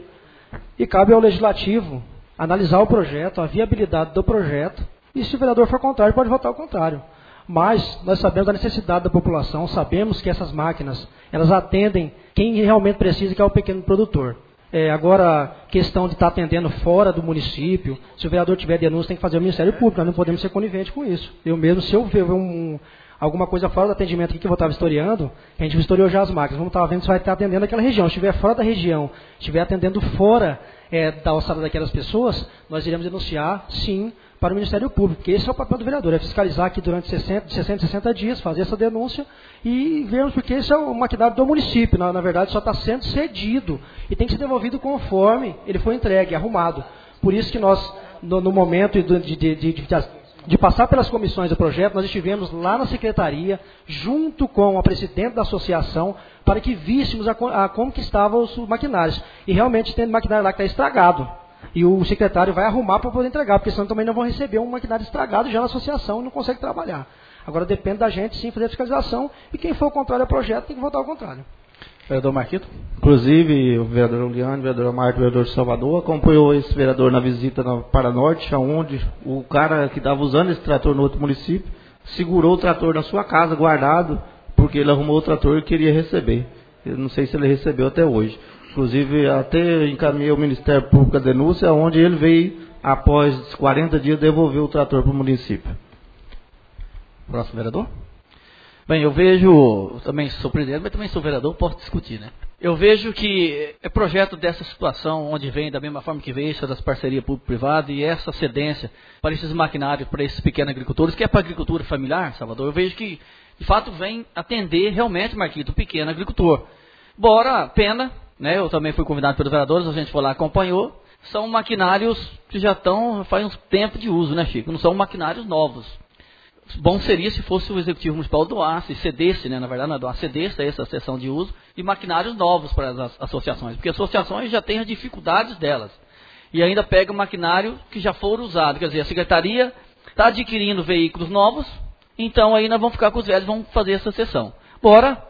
E cabe ao legislativo analisar o projeto, a viabilidade do projeto, e se o vereador for contrário, pode votar ao contrário. Mas nós sabemos da necessidade da população, sabemos que essas máquinas, elas atendem quem realmente precisa, que é o pequeno produtor. É, agora, questão de estar atendendo fora do município, se o vereador tiver denúncia, tem que fazer o Ministério Público, nós não podemos ser coniventes com isso. Eu mesmo, se eu ver um, alguma coisa fora do atendimento aqui que eu vou estar vistoriando, a gente vistoriou já as máquinas, vamos estar vendo se vai estar atendendo aquela região. Se estiver fora da região, estiver atendendo fora é, da alçada daquelas pessoas, nós iremos denunciar, sim, para o Ministério Público, porque esse é o papel do vereador, é fiscalizar aqui durante sessenta, sessenta, sessenta dias, fazer essa denúncia e vermos, porque esse é o maquinário do município, na, na verdade só está sendo cedido e tem que ser devolvido conforme ele foi entregue, arrumado. Por isso que nós, no, no momento de, de, de, de, de, de passar pelas comissões do projeto, nós estivemos lá na secretaria, junto com a presidente da associação, para que víssemos a, a, como que estavam os maquinários. E realmente tem maquinário lá que está estragado. E o secretário vai arrumar para poder entregar, porque senão também não vão receber um maquinário estragado já na associação e não consegue trabalhar. Agora depende da gente sim fazer a fiscalização e quem for contrário ao projeto tem que votar ao contrário. Vereador Marquito? Inclusive o vereador Uliane, o vereador Marta, o vereador de Salvador, acompanhou esse vereador na visita na Paranorte, onde o cara que estava usando esse trator no outro município segurou o trator na sua casa, guardado, porque ele arrumou o trator e queria receber. Eu não sei se ele recebeu até hoje. Inclusive, até encaminhei ao Ministério Público a denúncia, onde ele veio, após quarenta dias, devolver o trator para o município. Próximo vereador? Bem, eu vejo, eu também sou presidente, mas também sou vereador, posso discutir, né? Eu vejo que é projeto dessa situação, onde vem da mesma forma que veio, isso das parcerias público-privada, e essa cedência para esses maquinários, para esses pequenos agricultores, que é para a agricultura familiar, Salvador, eu vejo que, de fato, vem atender realmente, Marquito, o pequeno agricultor. Bora, pena... Né, eu também fui convidado pelos vereadores, a gente foi lá, acompanhou, são maquinários que já estão, faz um tempo de uso, né, Chico? Não são maquinários novos. Bom seria se fosse o Executivo Municipal doasse, cedesse, né, na verdade, não é doar, cedesse essa sessão de uso de maquinários novos para as associações, porque as associações já têm as dificuldades delas. E ainda pega maquinário que já foram usados, quer dizer, a Secretaria está adquirindo veículos novos, então aí nós vamos ficar com os velhos, vamos fazer essa sessão. Bora,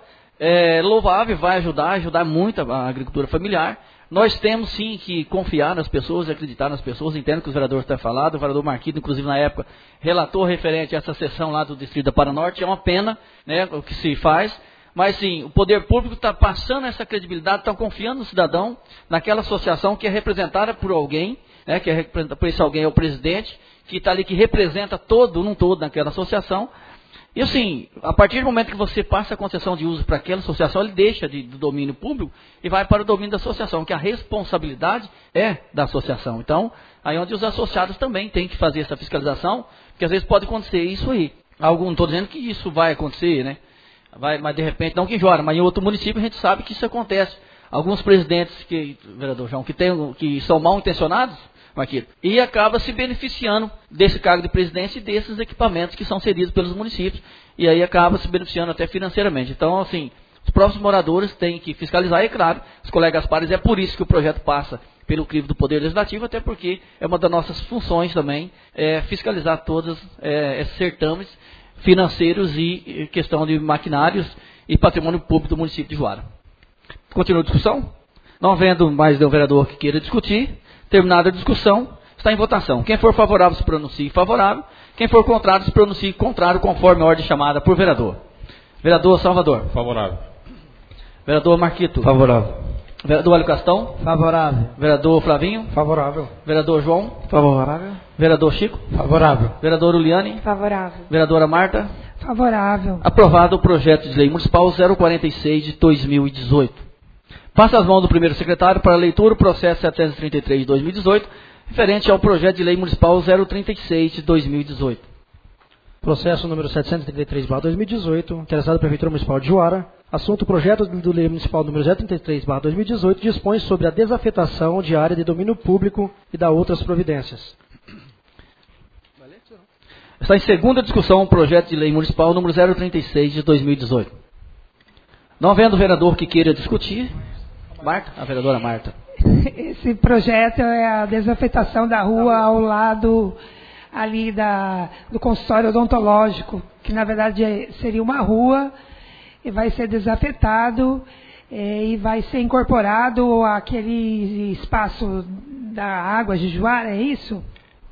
é louvável, vai ajudar, ajudar muito a agricultura familiar. Nós temos sim que confiar nas pessoas, acreditar nas pessoas, entendo que os vereadores têm falado, o vereador Marquito, inclusive na época, relatou referente a essa sessão lá do Distrito da Paranorte, é uma pena, né, o que se faz, mas sim, o poder público está passando essa credibilidade, estão confiando no cidadão, naquela associação que é representada por alguém, né, que é representada por esse alguém é o presidente, que está ali, que representa todo, um todo naquela associação. E assim, a partir do momento que você passa a concessão de uso para aquela associação, ele deixa de, do domínio público e vai para o domínio da associação, que a responsabilidade é da associação. Então, aí onde os associados também têm que fazer essa fiscalização, porque às vezes pode acontecer isso aí. Algum, não estou dizendo que isso vai acontecer, né? Vai, mas de repente, não que em Juara, mas em outro município a gente sabe que isso acontece. Alguns presidentes, que, vereador João, que, tem, que são mal intencionados, Marquito, e acaba se beneficiando desse cargo de presidência e desses equipamentos que são cedidos pelos municípios, e aí acaba se beneficiando até financeiramente. Então, assim, os próprios moradores têm que fiscalizar, e é claro, os colegas pares, é por isso que o projeto passa pelo crivo do Poder Legislativo, até porque é uma das nossas funções também, é fiscalizar todos é, esses certames financeiros e questão de maquinários e patrimônio público do município de Juara. Continua a discussão? Não havendo mais nenhum vereador que queira discutir, terminada a discussão, está em votação. Quem for favorável se pronuncie favorável. Quem for contrário se pronuncie contrário, conforme a ordem chamada por vereador. Vereador Salvador. Favorável. Vereador Marquito. Favorável. Vereador Hélio Castão. Favorável. Vereador Flavinho. Favorável. Vereador João. Favorável. Vereador Chico. Favorável. Vereador Uliane. Favorável. Vereadora Marta. Favorável. Aprovado o projeto de lei municipal zero quarenta e seis de dois mil e dezoito. Passa as mãos do primeiro secretário para a leitura o processo setecentos e trinta e três de dois mil e dezoito, referente ao projeto de lei municipal zero trinta e seis de dois mil e dezoito. Processo número setecentos e trinta e três barra dois mil e dezoito, interessado a Prefeitura Municipal de Juara. Assunto: projeto do lei municipal número zero trinta e três barra dois mil e dezoito dispõe sobre a desafetação de área de domínio público e da outras providências. Está em segunda discussão o projeto de lei municipal número zero trinta e seis de dois mil e dezoito. Não havendo vereador que queira discutir, Marta, a vereadora Marta. Esse projeto é a desafetação da rua ao lado ali da, do consultório odontológico, que na verdade é, seria uma rua, e vai ser desafetado é, e vai ser incorporado àquele espaço da água de Juara, é isso?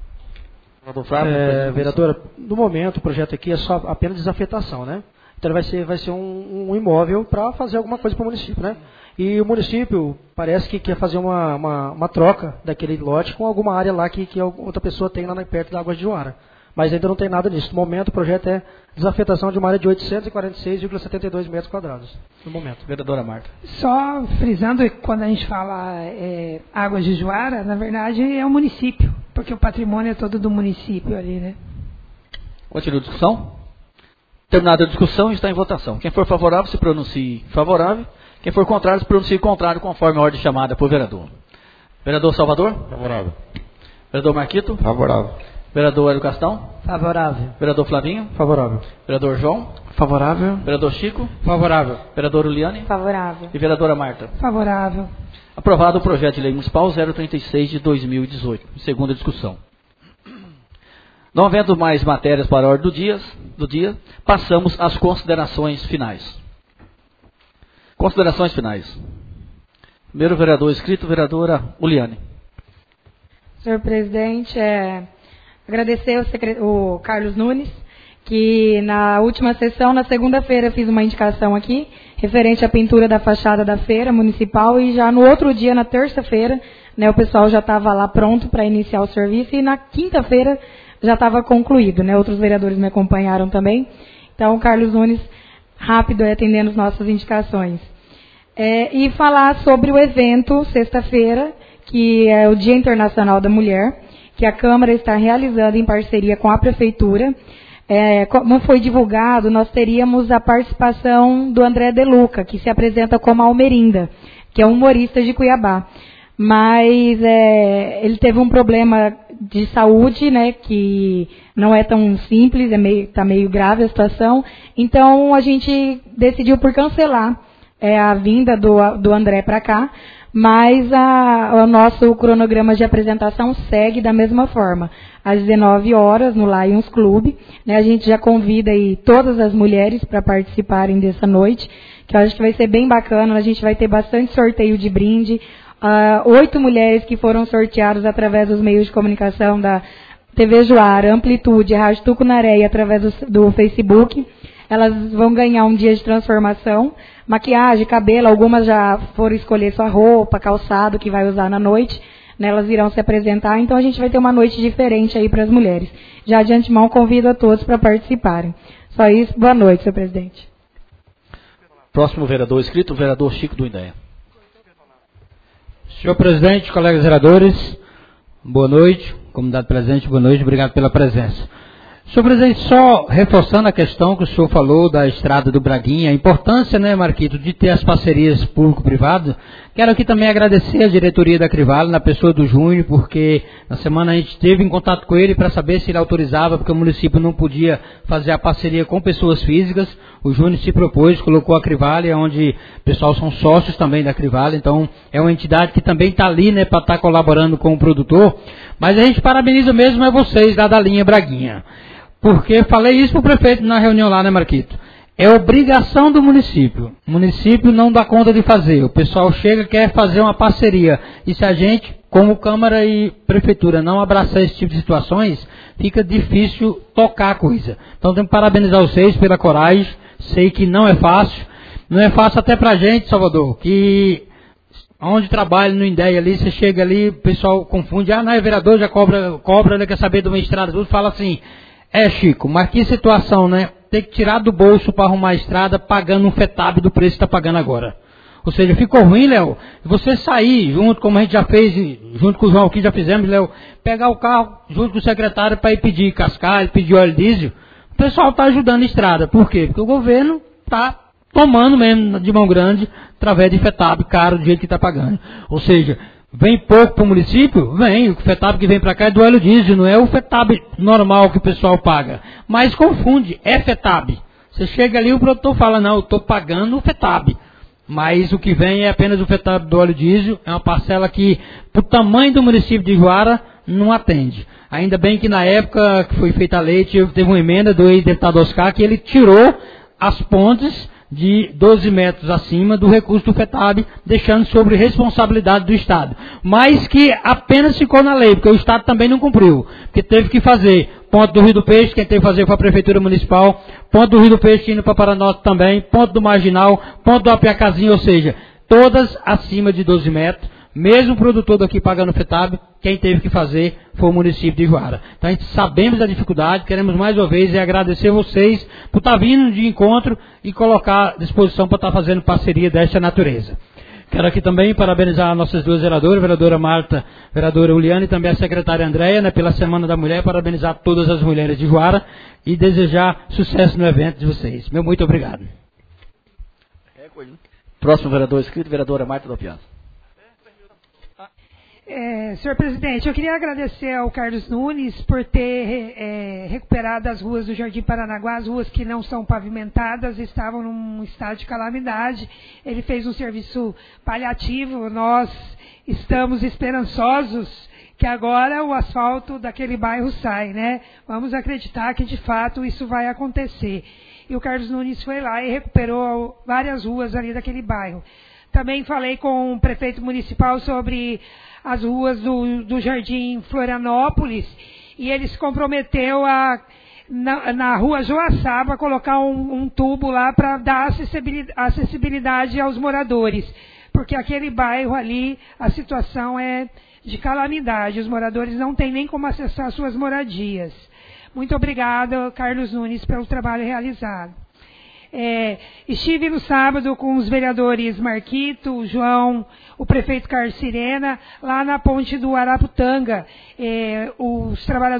É, vereadora, no momento o projeto aqui é só apenas desafetação, né? Então vai ser, vai ser um, um imóvel para fazer alguma coisa para o município, né? E o município parece que quer fazer uma, uma, uma troca daquele lote com alguma área lá que, que outra pessoa tem lá perto da Água de Juara. Mas ainda não tem nada nisso. No momento o projeto é desafetação de uma área de oitocentos e quarenta e seis vírgula setenta e dois metros quadrados. No momento. Vereadora Marta. Só frisando que quando a gente fala é, Águas de Juara, na verdade é o município, porque o patrimônio é todo do município ali, né? Continua a discussão? Terminada a discussão, está em votação. Quem for favorável se pronuncie favorável. Quem for contrário se pronuncie contrário, conforme a ordem chamada por vereador. Vereador Salvador? Favorável. Vereador Marquito? Favorável. Vereador Hélio Castão? Favorável. Vereador Flavinho? Favorável. Vereador João? Favorável. Vereador Chico? Favorável. Vereador Uliane? Favorável. E vereadora Marta? Favorável. Aprovado o projeto de lei municipal zero trinta e seis de dois mil e dezoito. Segunda discussão. Não havendo mais matérias para a ordem do dia, do dia, passamos às considerações finais. Considerações finais. Primeiro vereador inscrito, vereadora Uliane. Senhor presidente, é, agradecer o, o Carlos Nunes, que na última sessão, na segunda-feira, fiz uma indicação aqui, referente à pintura da fachada da feira municipal, e já no outro dia, na terça-feira, né, o pessoal já estava lá pronto para iniciar o serviço, e na quinta-feira já estava concluído, né? Outros vereadores me acompanharam também. Então, o Carlos Nunes, rápido, atendendo as nossas indicações. É, e falar sobre o evento, sexta-feira, que é o Dia Internacional da Mulher, que a Câmara está realizando em parceria com a Prefeitura. É, como foi divulgado, nós teríamos a participação do André De Luca, que se apresenta como Almerinda, que é um humorista de Cuiabá. mas é, ele teve um problema de saúde, né, que não é tão simples, é meio, tá meio grave a situação, então a gente decidiu por cancelar é, a vinda do, do André para cá, mas a, o nosso cronograma de apresentação segue da mesma forma. Às dezenove horas, no Lions Club, né, a gente já convida aí todas as mulheres para participarem dessa noite, que eu acho que vai ser bem bacana, a gente vai ter bastante sorteio de brinde, uh, oito mulheres que foram sorteadas através dos meios de comunicação da T V Juara, Amplitude, Rádio Tucunaré e através do, do Facebook. Elas vão ganhar um dia de transformação, maquiagem, cabelo, algumas já foram escolher sua roupa, calçado que vai usar na noite, né, elas irão se apresentar, então a gente vai ter uma noite diferente aí para as mulheres. Já de antemão convido a todos para participarem. Só isso, boa noite, senhor presidente. Próximo vereador inscrito, o vereador Chico do Indéia. Senhor presidente, colegas vereadores, boa noite, comunidade presente, boa noite, obrigado pela presença. Senhor presidente, só reforçando a questão que o senhor falou da estrada do Braguinha, a importância, né, Marquito, de ter as parcerias público-privado. Quero aqui também agradecer a diretoria da Crivale, na pessoa do Júnior, porque na semana a gente esteve em contato com ele para saber se ele autorizava, porque o município não podia fazer a parceria com pessoas físicas. O Júnior se propôs, colocou a Crivale, onde o pessoal são sócios também da Crivale, então é uma entidade que também está ali, né, para estar colaborando com o produtor. Mas a gente parabeniza mesmo a vocês lá da linha Braguinha. Porque falei isso para o prefeito na reunião lá, né, Marquito? É obrigação do município. O município não dá conta de fazer. O pessoal chega e quer fazer uma parceria. E se a gente, como Câmara e Prefeitura, não abraçar esse tipo de situações, fica difícil tocar a coisa. Então, tenho que parabenizar vocês pela coragem. Sei que não é fácil. Não é fácil até para a gente, Salvador, que onde trabalha no Indéia ali, você chega ali, o pessoal confunde. Ah, não é vereador, já cobra, cobra, ele quer saber de uma estrada. Tudo fala assim... É, Chico, mas que situação, né? Ter que tirar do bolso para arrumar a estrada pagando um FETAB do preço que está pagando agora. Ou seja, ficou ruim, Léo, você sair junto, como a gente já fez, junto com o João aqui, já fizemos, Léo, pegar o carro junto com o secretário para ir pedir cascalho, pedir óleo diesel. O pessoal está ajudando a estrada. Por quê? Porque o governo está tomando mesmo de mão grande, através de FETAB caro do jeito que está pagando. Ou seja... Vem pouco para o município? Vem. O FETAB que vem para cá é do óleo diesel, não é o FETAB normal que o pessoal paga. Mas confunde, é FETAB. Você chega ali e o produtor fala, não, eu estou pagando o FETAB. Mas o que vem é apenas o FETAB do óleo diesel, é uma parcela que, para o tamanho do município de Juara, não atende. Ainda bem que na época que foi feita a lei, teve uma emenda do ex-deputado Oscar, que ele tirou as pontes de doze metros acima do recurso do FETAB, deixando sobre responsabilidade do Estado. Mas que apenas ficou na lei, porque o Estado também não cumpriu. Porque teve que fazer ponto do Rio do Peixe, quem teve que fazer foi a Prefeitura Municipal, ponto do Rio do Peixe indo para Paranorte também, ponto do Marginal, ponto do Apiacazinho, ou seja, todas acima de doze metros. Mesmo o produtor daqui pagando o FETAB, quem teve que fazer foi o município de Juara. Então a gente sabemos da dificuldade, queremos mais uma vez agradecer vocês por estar vindo de encontro e colocar à disposição para estar fazendo parceria desta natureza. Quero aqui também parabenizar nossas duas vereadoras, a vereadora Marta, a vereadora Uliana e também a secretária Andréia, né, pela Semana da Mulher, parabenizar todas as mulheres de Juara e desejar sucesso no evento de vocês. Meu muito obrigado. Próximo vereador inscrito, vereadora Marta do Piazza. É, senhor presidente, eu queria agradecer ao Carlos Nunes por ter é, recuperado as ruas do Jardim Paranaguá, as ruas que não são pavimentadas, estavam num estado de calamidade. Ele fez um serviço paliativo, nós estamos esperançosos que agora o asfalto daquele bairro sai, né? Vamos acreditar que de fato isso vai acontecer. E o Carlos Nunes foi lá e recuperou várias ruas ali daquele bairro. Também falei com o prefeito municipal sobre as ruas do, do Jardim Florianópolis, e ele se comprometeu a, na, na rua Joaçaba, colocar um, um tubo lá para dar acessibilidade, acessibilidade aos moradores, porque aquele bairro ali, a situação é de calamidade, os moradores não têm nem como acessar suas moradias. Muito obrigada, Carlos Nunes, pelo trabalho realizado. É, estive no sábado com os vereadores Marquito, o João, o prefeito Carlos Sirena, lá na ponte do Araputanga. É, os trabalhadores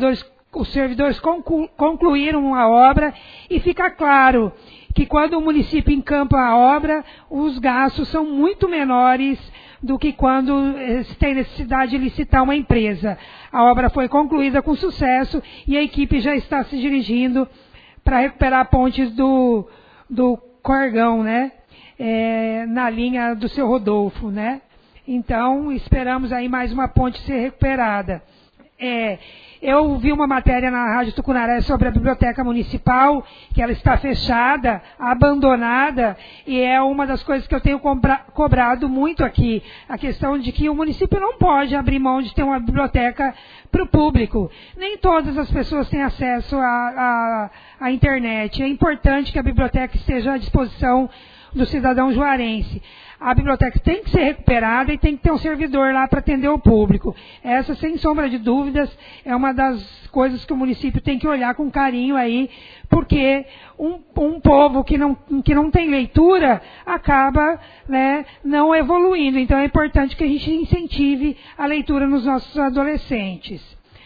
os servidores conclu, concluíram a obra e fica claro que quando o município encampa a obra, os gastos são muito menores do que quando se tem necessidade de licitar uma empresa. A obra foi concluída com sucesso e a equipe já está se dirigindo para recuperar pontes do, do Corgão, né? É, na linha do seu Rodolfo, né? Então, esperamos aí mais uma ponte ser recuperada. É, eu vi uma matéria na Rádio Tucunaré sobre a biblioteca municipal, que ela está fechada, abandonada, e é uma das coisas que eu tenho cobra, cobrado muito aqui, a questão de que o município não pode abrir mão de ter uma biblioteca para o público. Nem todas as pessoas têm acesso à, à, à internet. É importante que a biblioteca esteja à disposição do cidadão juarense. A biblioteca tem que ser recuperada e tem que ter um servidor lá para atender o público. Essa, sem sombra de dúvidas, é uma das coisas que o município tem que olhar com carinho aí, porque um, um povo que não, que não tem leitura acaba, né, não evoluindo. Então é importante que a gente incentive a leitura nos nossos adolescentes.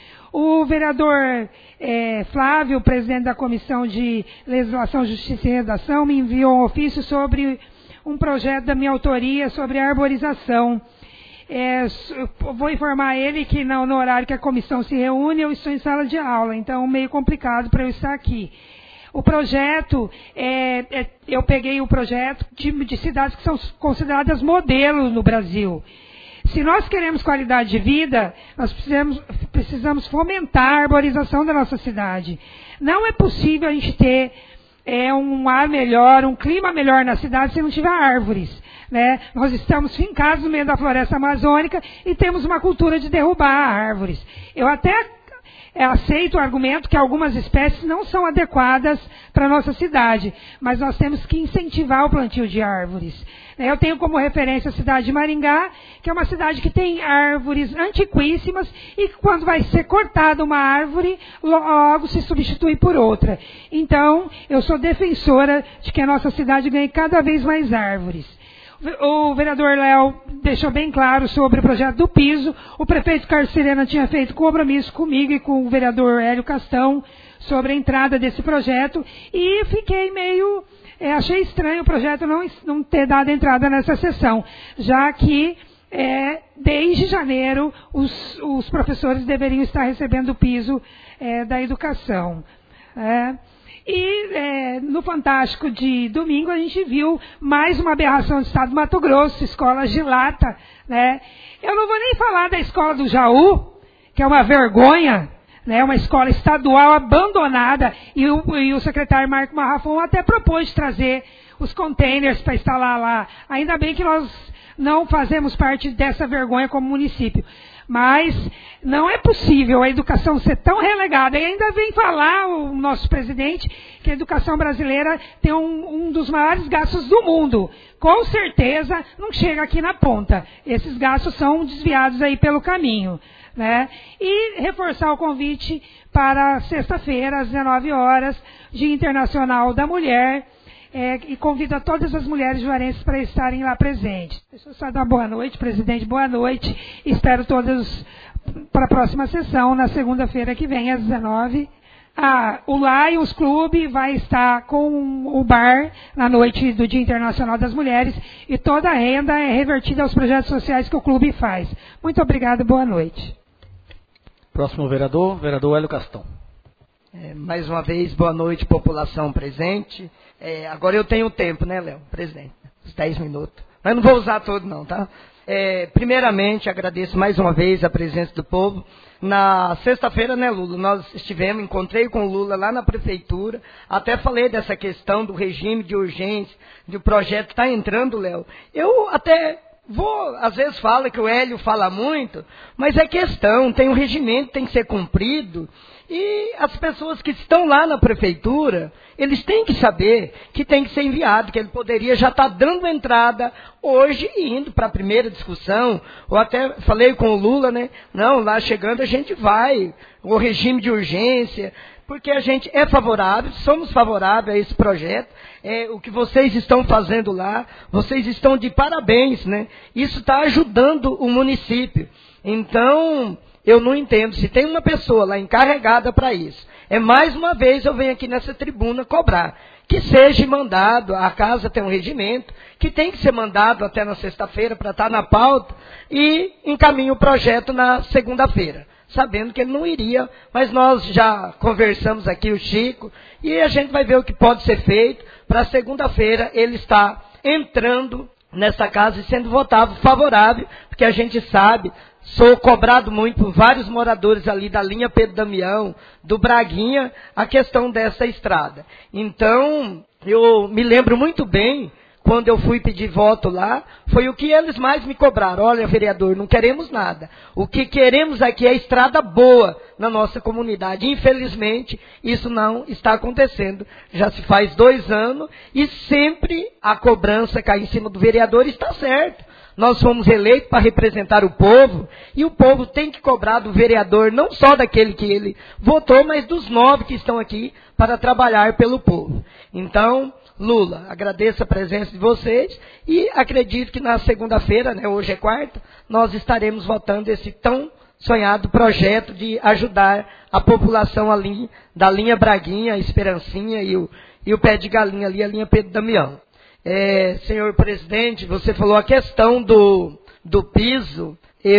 O vereador é, Flávio, presidente da Comissão de Legislação, Justiça e Redação, me enviou um ofício sobre um projeto da minha autoria sobre a arborização. É, vou informar ele que no, no horário que a comissão se reúne, eu estou em sala de aula, então meio complicado para eu estar aqui. O projeto, é, é, eu peguei o projeto de, de cidades que são consideradas modelos no Brasil. Se nós queremos qualidade de vida, nós precisamos, precisamos fomentar a arborização da nossa cidade. Não é possível a gente ter é, um ar melhor, um clima melhor na cidade se não tiver árvores, né? Nós estamos fincados no meio da floresta amazônica e temos uma cultura de derrubar árvores. Eu até aceito o argumento que algumas espécies não são adequadas para a nossa cidade, mas nós temos que incentivar o plantio de árvores. Eu tenho como referência a cidade de Maringá, que é uma cidade que tem árvores antiquíssimas e que quando vai ser cortada uma árvore, logo se substitui por outra. Então, eu sou defensora de que a nossa cidade ganhe cada vez mais árvores. O vereador Léo deixou bem claro sobre o projeto do piso. O prefeito Carlos Serena tinha feito compromisso comigo e com o vereador Hélio Castão sobre a entrada desse projeto e fiquei meio... É, achei estranho o projeto não, não ter dado entrada nessa sessão, já que é, desde janeiro os, os professores deveriam estar recebendo o piso é, da educação. É. E é, no Fantástico de domingo a gente viu mais uma aberração do estado do Mato Grosso, escolas de lata, né? Eu não vou nem falar da escola do Jaú, que é uma vergonha, né, uma escola estadual abandonada, e o, e o secretário Marco Marrafon até propôs de trazer os containers para instalar lá. Ainda bem que nós não fazemos parte dessa vergonha como município. Mas não é possível a educação ser tão relegada. E ainda vem falar o nosso presidente que a educação brasileira tem um, um dos maiores gastos do mundo. Com certeza não chega aqui na ponta. Esses gastos são desviados aí pelo caminho. Né? E reforçar o convite para sexta-feira, às dezenove horas, Dia Internacional da Mulher, é, e convido a todas as mulheres juarenses para estarem lá presentes. Deixa eu só dar boa noite, presidente, boa noite. Espero todas para a próxima sessão, na segunda-feira que vem, às dezenove. Ah, o Lions Clube vai estar com o bar na noite do Dia Internacional das Mulheres e toda a renda é revertida aos projetos sociais que o clube faz. Muito obrigado, boa noite. Próximo vereador, vereador Hélio Castão. É, mais uma vez, boa noite, população presente. É, agora eu tenho tempo, né, Léo, presidente? Uns dez minutos. Mas não vou usar todo, não, tá? É, primeiramente, agradeço mais uma vez a presença do povo. Na sexta-feira, né, Lula, nós estivemos, encontrei com o Lula lá na prefeitura, até falei dessa questão do regime de urgência, de o projeto está entrando, Léo. Eu até... Vou, às vezes fala que o Hélio fala muito, mas é questão, tem um regimento, tem que ser cumprido. E as pessoas que estão lá na prefeitura, eles têm que saber que tem que ser enviado, que ele poderia já estar dando entrada hoje e indo para a primeira discussão. Ou até falei com o Lula, né? Não, lá chegando a gente vai, o regime de urgência, porque a gente é favorável, somos favoráveis a esse projeto. É, o que vocês estão fazendo lá, vocês estão de parabéns, né? Isso está ajudando o município. Então, eu não entendo. Se tem uma pessoa lá encarregada para isso, é mais uma vez eu venho aqui nessa tribuna cobrar que seja mandado, a casa tem um regimento, que tem que ser mandado até na sexta-feira para estar na pauta e encaminha o projeto na segunda-feira, sabendo que ele não iria, mas nós já conversamos aqui, o Chico, e a gente vai ver o que pode ser feito para segunda-feira ele estar entrando nessa casa e sendo votado favorável, porque a gente sabe, sou cobrado muito por vários moradores ali da linha Pedro Damião, do Braguinha, a questão dessa estrada. Então, eu me lembro muito bem, quando eu fui pedir voto lá, foi o que eles mais me cobraram. Olha, vereador, não queremos nada. O que queremos aqui é estrada boa na nossa comunidade. Infelizmente, isso não está acontecendo. Já se faz dois anos e sempre a cobrança cai em cima do vereador e está certo. Nós fomos eleitos para representar o povo, e o povo tem que cobrar do vereador, não só daquele que ele votou, mas dos nove que estão aqui para trabalhar pelo povo. Então, Lula, agradeço a presença de vocês e acredito que na segunda-feira, né, hoje é quarta, nós estaremos votando esse tão sonhado projeto de ajudar a população ali da linha Braguinha, a Esperancinha e o, e o Pé de Galinha ali, a linha Pedro Damião. É, senhor presidente, você falou a questão do, do piso,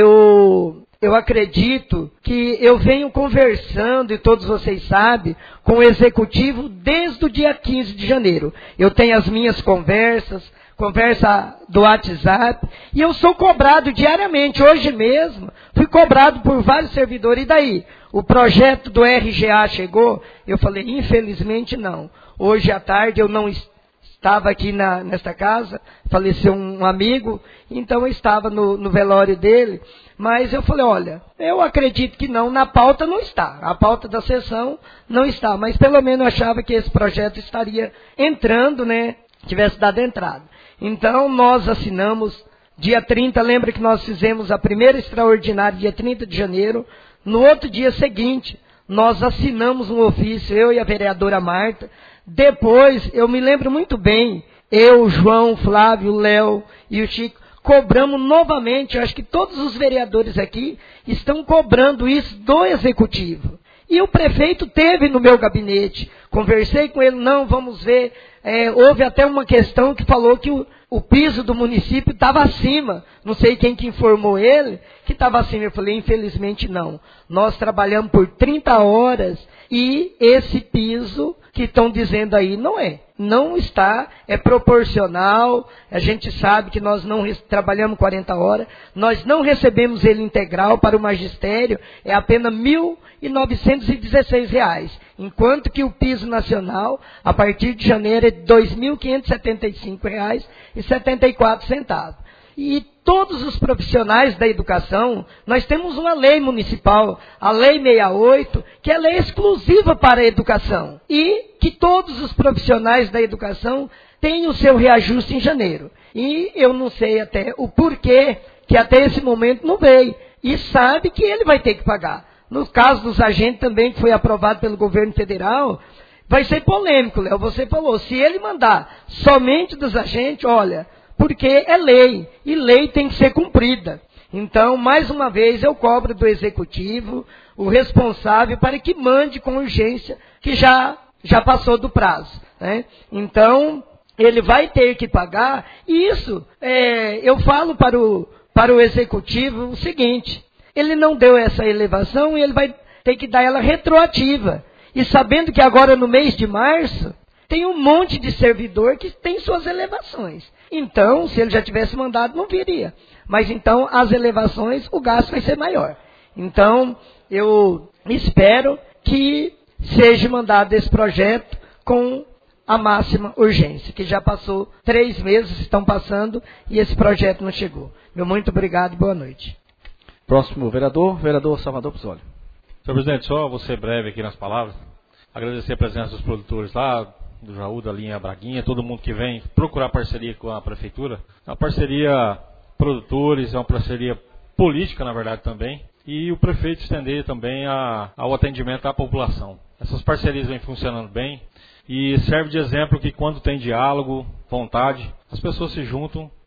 eu, eu acredito que eu venho conversando, e todos vocês sabem, com o executivo desde o dia quinze de janeiro. Eu tenho as minhas conversas, conversa do WhatsApp, e eu sou cobrado diariamente. Hoje mesmo, fui cobrado por vários servidores. E daí? O projeto do R G A chegou? Eu falei, infelizmente não. Hoje à tarde eu não estou. Estava aqui na, nesta casa, faleceu um amigo, então eu estava no, no velório dele, mas eu falei, olha, eu acredito que não, na pauta não está, a pauta da sessão não está, mas pelo menos eu achava que esse projeto estaria entrando, né, tivesse dado entrada. Então nós assinamos, dia trinta, lembra que nós fizemos a primeira extraordinária, dia trinta de janeiro, no outro dia seguinte, nós assinamos um ofício, eu e a vereadora Marta. Depois, eu me lembro muito bem, eu, João, Flávio, Léo e o Chico, cobramos novamente, eu acho que todos os vereadores aqui estão cobrando isso do Executivo. E o prefeito teve no meu gabinete, conversei com ele, não, vamos ver, é, houve até uma questão que falou que o, o piso do município estava acima, não sei quem que informou ele, que estava acima. Eu falei, infelizmente não, nós trabalhamos por trinta horas e esse piso que estão dizendo aí não é, não está, é proporcional, a gente sabe que nós não trabalhamos quarenta horas, nós não recebemos ele integral para o magistério, é apenas mil e novecentos e dezesseis reais, enquanto que o piso nacional, a partir de janeiro, é dois mil quinhentos e setenta e cinco reais e setenta e quatro centavos. E todos os profissionais da educação, nós temos uma lei municipal, a Lei sessenta e oito, que é lei exclusiva para a educação. E que todos os profissionais da educação têm o seu reajuste em janeiro. E eu não sei até o porquê que até esse momento não veio. E sabe que ele vai ter que pagar. No caso dos agentes também, que foi aprovado pelo governo federal, vai ser polêmico, Léo. Você falou, se ele mandar somente dos agentes, olha, porque é lei, e lei tem que ser cumprida. Então, mais uma vez, eu cobro do Executivo, o responsável, para que mande com urgência, que já, já passou do prazo, né? Então, ele vai ter que pagar, e isso, é, eu falo para o, para o Executivo o seguinte, ele não deu essa elevação e ele vai ter que dar ela retroativa. E sabendo que agora no mês de março, tem um monte de servidor que tem suas elevações. Então, se ele já tivesse mandado, não viria. Mas então, as elevações, o gasto vai ser maior. Então, eu espero que seja mandado esse projeto com a máxima urgência, que já passou três meses, estão passando, e esse projeto não chegou. Meu muito obrigado e boa noite. Próximo vereador, vereador Salvador Pizzoli. Senhor presidente, só vou ser breve aqui nas palavras. Agradecer a presença dos produtores lá, do Jaú, da linha Braguinha, todo mundo que vem procurar parceria com a prefeitura. É uma parceria produtores, é uma parceria política, na verdade, também. E o prefeito estender também a, ao atendimento à população. Essas parcerias vêm funcionando bem e serve de exemplo que quando tem diálogo, vontade, as pessoas se juntam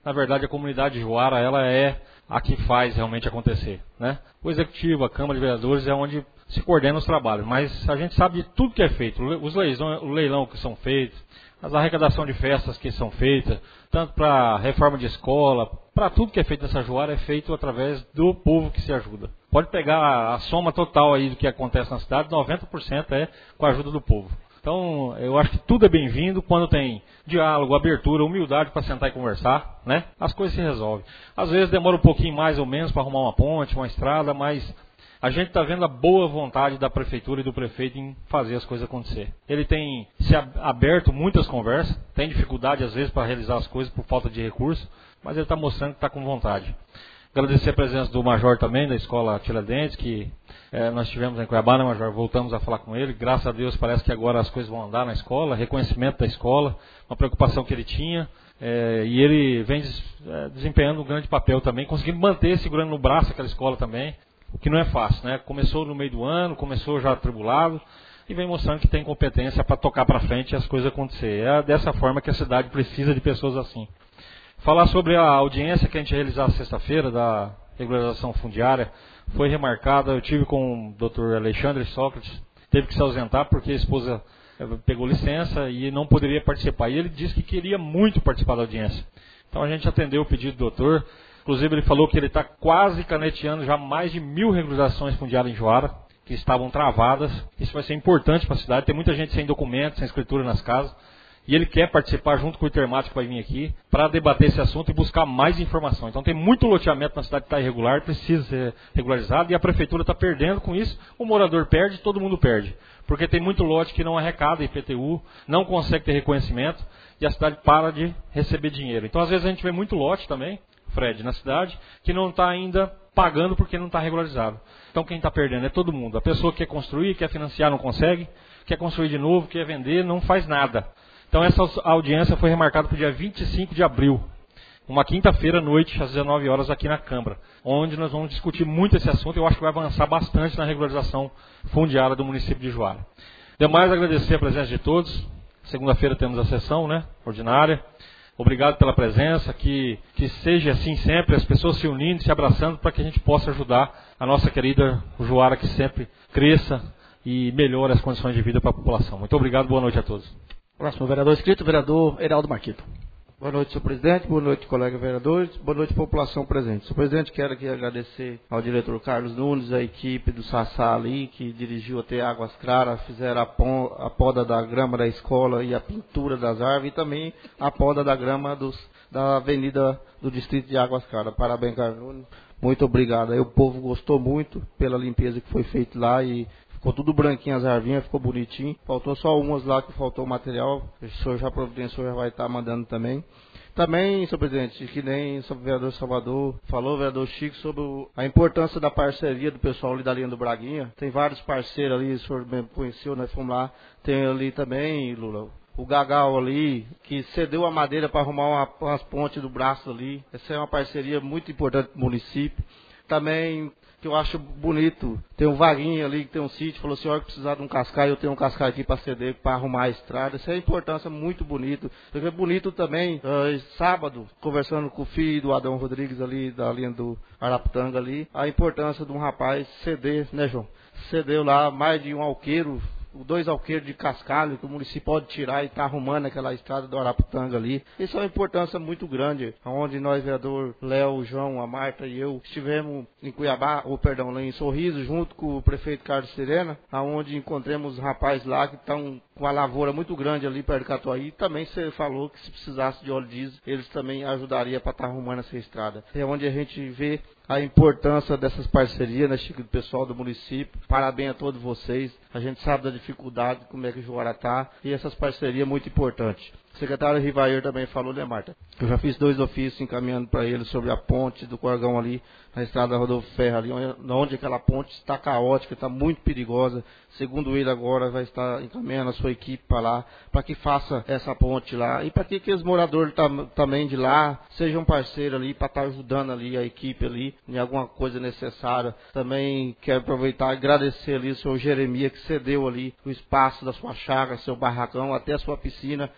na verdade a comunidade de Juara, ela é a que faz realmente acontecer, né? O Executivo, a Câmara de Vereadores é onde se coordena os trabalhos, mas a gente sabe de tudo que é feito, os leilão, o leilão que são feitos, as arrecadações de festas que são feitas, tanto para reforma de escola, para tudo que é feito nessa Juara é feito através do povo que se ajuda. Pode pegar a soma total aí do que acontece na cidade, noventa por cento é com a ajuda do povo. Então, eu acho que tudo é bem-vindo quando tem diálogo, abertura, humildade para sentar e conversar, né? As coisas se resolvem. Às vezes demora um pouquinho mais ou menos para arrumar uma ponte, uma estrada, mas a gente está vendo a boa vontade da prefeitura e do prefeito em fazer as coisas acontecer. Ele tem se aberto muitas conversas, tem dificuldade às vezes para realizar as coisas por falta de recursos, mas ele está mostrando que está com vontade. Agradecer a presença do Major também, da Escola Tiradentes, que é, nós tivemos em Cuiabá, né, Major? Voltamos a falar com ele. Graças a Deus parece que agora as coisas vão andar na escola, reconhecimento da escola, uma preocupação que ele tinha. É, e ele vem des, é, desempenhando um grande papel também, conseguindo manter, segurando no braço aquela escola também, o que não é fácil, né? Começou no meio do ano, começou já atribulado e vem mostrando que tem competência para tocar para frente e as coisas acontecer. É dessa forma que a cidade precisa de pessoas assim. Falar sobre a audiência que a gente realizou sexta-feira da regularização fundiária foi remarcada. Eu tive com o doutor Alexandre Sócrates, teve que se ausentar porque a esposa pegou licença e não poderia participar. E ele disse que queria muito participar da audiência. Então a gente atendeu o pedido do doutor. Inclusive ele falou que ele está quase caneteando já mais de mil regularizações fundiárias em Juara, que estavam travadas. Isso vai ser importante para a cidade. Tem muita gente sem documento, sem escritura nas casas. E ele quer participar junto com o Intermate que vai vir aqui para debater esse assunto e buscar mais informação. Então tem muito loteamento na cidade que está irregular, precisa ser regularizado e a prefeitura está perdendo com isso. O morador perde, todo mundo perde. Porque tem muito lote que não arrecada I P T U, não consegue ter reconhecimento e a cidade para de receber dinheiro. Então às vezes a gente vê muito lote também, Fred, na cidade, que não está ainda pagando porque não está regularizado. Então quem está perdendo é todo mundo. A pessoa que quer construir, quer financiar, não consegue, quer construir de novo, quer vender, não faz nada. Então essa audiência foi remarcada para o dia vinte e cinco de abril, uma quinta-feira à noite, às dezenove horas, aqui na Câmara, onde nós vamos discutir muito esse assunto e eu acho que vai avançar bastante na regularização fundiária do município de Juara. Demais, agradecer a presença de todos. Segunda-feira temos a sessão, né, ordinária. Obrigado pela presença, que, que seja assim sempre, as pessoas se unindo, se abraçando, para que a gente possa ajudar a nossa querida Juara, que sempre cresça e melhore as condições de vida para a população. Muito obrigado, boa noite a todos. Próximo vereador inscrito, vereador Heraldo Marquito. Boa noite, senhor presidente. Boa noite, colegas vereadores. Boa noite, população presente. Senhor presidente, quero aqui agradecer ao diretor Carlos Nunes, a equipe do Sassá ali, que dirigiu até Águas Claras, fizeram a, pon, a poda da grama da escola e a pintura das árvores, e também a poda da grama dos, da avenida do distrito de Águas Claras. Parabéns, Carlos Nunes. Muito obrigado. Aí o povo gostou muito pela limpeza que foi feita lá e ficou tudo branquinho as arvinhas, ficou bonitinho. Faltou só umas lá que faltou o material. O senhor já providenciou, já vai estar mandando também. Também, senhor presidente, que nem sobre o vereador Salvador falou, o vereador Chico, sobre o, a importância da parceria do pessoal ali da linha do Braguinha. Tem vários parceiros ali, o senhor bem conheceu, nós fomos lá. Tem ali também, Lula, o Gagal ali, que cedeu a madeira para arrumar uma, umas pontes do braço ali. Essa é uma parceria muito importante do município. Também, que eu acho bonito, tem um Vaguinho ali que tem um sítio, falou assim, olha que precisar de um cascalho, eu tenho um cascalho aqui para ceder, para arrumar a estrada. Isso é importância muito bonito. É bonito também, uh, sábado, conversando com o filho do Adão Rodrigues ali, da linha do Araputanga ali, a importância de um rapaz ceder, né, João? Cedeu lá mais de um alqueiro, dois alqueiros de cascalho que o município pode tirar e está arrumando aquela estrada do Araputanga ali. Isso é uma importância muito grande, onde nós, vereador Léo, João, a Marta e eu, estivemos em Cuiabá, ou perdão, lá em Sorriso, junto com o prefeito Carlos Serena, onde encontramos rapazes lá que estão com a lavoura muito grande ali perto de Catuaí. Também você falou que se precisasse de óleo diesel, eles também ajudariam para estar arrumando essa estrada. É onde a gente vê a importância dessas parcerias, né, Chico, do pessoal do município. Parabéns a todos vocês. A gente sabe da dificuldade, como é que o Juara está, e essas parcerias muito importantes. O secretário Rivair também falou, né, Marta? Eu já fiz dois ofícios encaminhando para ele sobre a ponte do Corgão ali, na estrada da Rodolfo Ferro ali, onde aquela ponte está caótica, está muito perigosa. Segundo ele agora vai estar encaminhando a sua equipe para lá, para que faça essa ponte lá. E para que, que os moradores tam, também de lá sejam parceiros ali, para estar ajudando ali a equipe ali, em alguma coisa necessária. Também quero aproveitar e agradecer ali o senhor Jeremias, que cedeu ali o espaço da sua chácara, seu barracão, até a sua piscina, para que os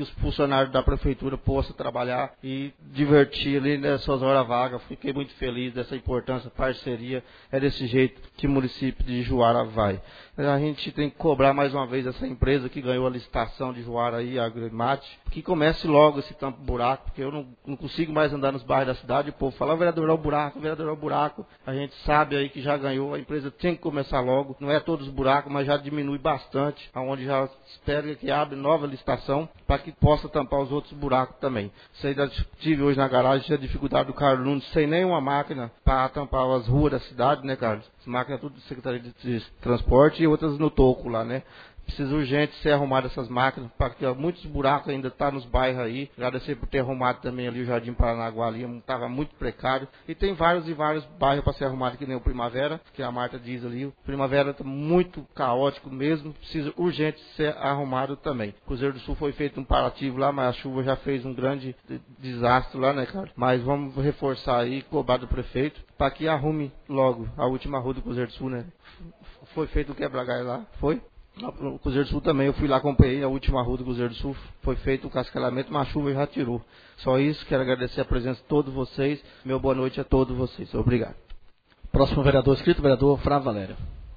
funcionários da prefeitura possam trabalhar e divertir ali nas suas horas vagas. Fiquei muito feliz dessa importância, parceria, é desse jeito que o município de Juara vai. A gente tem que cobrar mais uma vez essa empresa que ganhou a licitação de Juara aí, a Agrimate, que comece logo esse tampo buraco, porque eu não, não consigo mais andar nos bairros da cidade e o povo fala, vereador, é o buraco, vereador, é o buraco. A gente sabe aí que já ganhou, a empresa tem que começar logo, não é todos os buracos, mas já diminui bastante, aonde já espera que abre nova licitação para que possa tampar os outros buracos também. Isso aí já tive hoje na garagem, a dificuldade do Carlos Nunes, sem nenhuma máquina para tampar as ruas da cidade, né, Carlos? As máquinas tudo de Secretaria de Transporte e outras no toco lá, né? Precisa urgente ser arrumado essas máquinas, porque muitos buracos ainda estão tá nos bairros aí. Agradecer por ter arrumado também ali o Jardim Paranaguá ali, estava muito precário. E tem vários e vários bairros para ser arrumado, que nem o Primavera, que a Marta diz ali. O Primavera está muito caótico mesmo, precisa urgente ser arrumado também. Cruzeiro do Sul foi feito um parativo lá, mas a chuva já fez um grande desastre lá, né, cara? Mas vamos reforçar aí, cobrar do prefeito, para que arrume logo a última rua do Cruzeiro do Sul, né? Foi feito o quebra-galho lá, foi? No Cruzeiro do Sul também, eu fui lá, acompanhei a última rua do Cruzeiro do Sul, foi feito o cascalhamento, mas a chuva já tirou. Só isso, quero agradecer a presença de todos vocês, meu boa noite a todos vocês, obrigado. Próximo vereador inscrito, vereador Flávio Valério.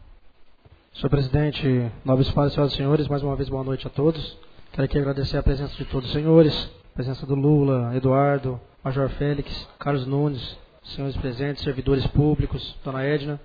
Senhor presidente, nobres pais, senhoras e senhores, mais uma vez boa noite a todos. Quero aqui agradecer a presença de todos os senhores, a presença do Lula, Eduardo, Major Félix, Carlos Nunes, senhores presentes, servidores públicos, dona Edna.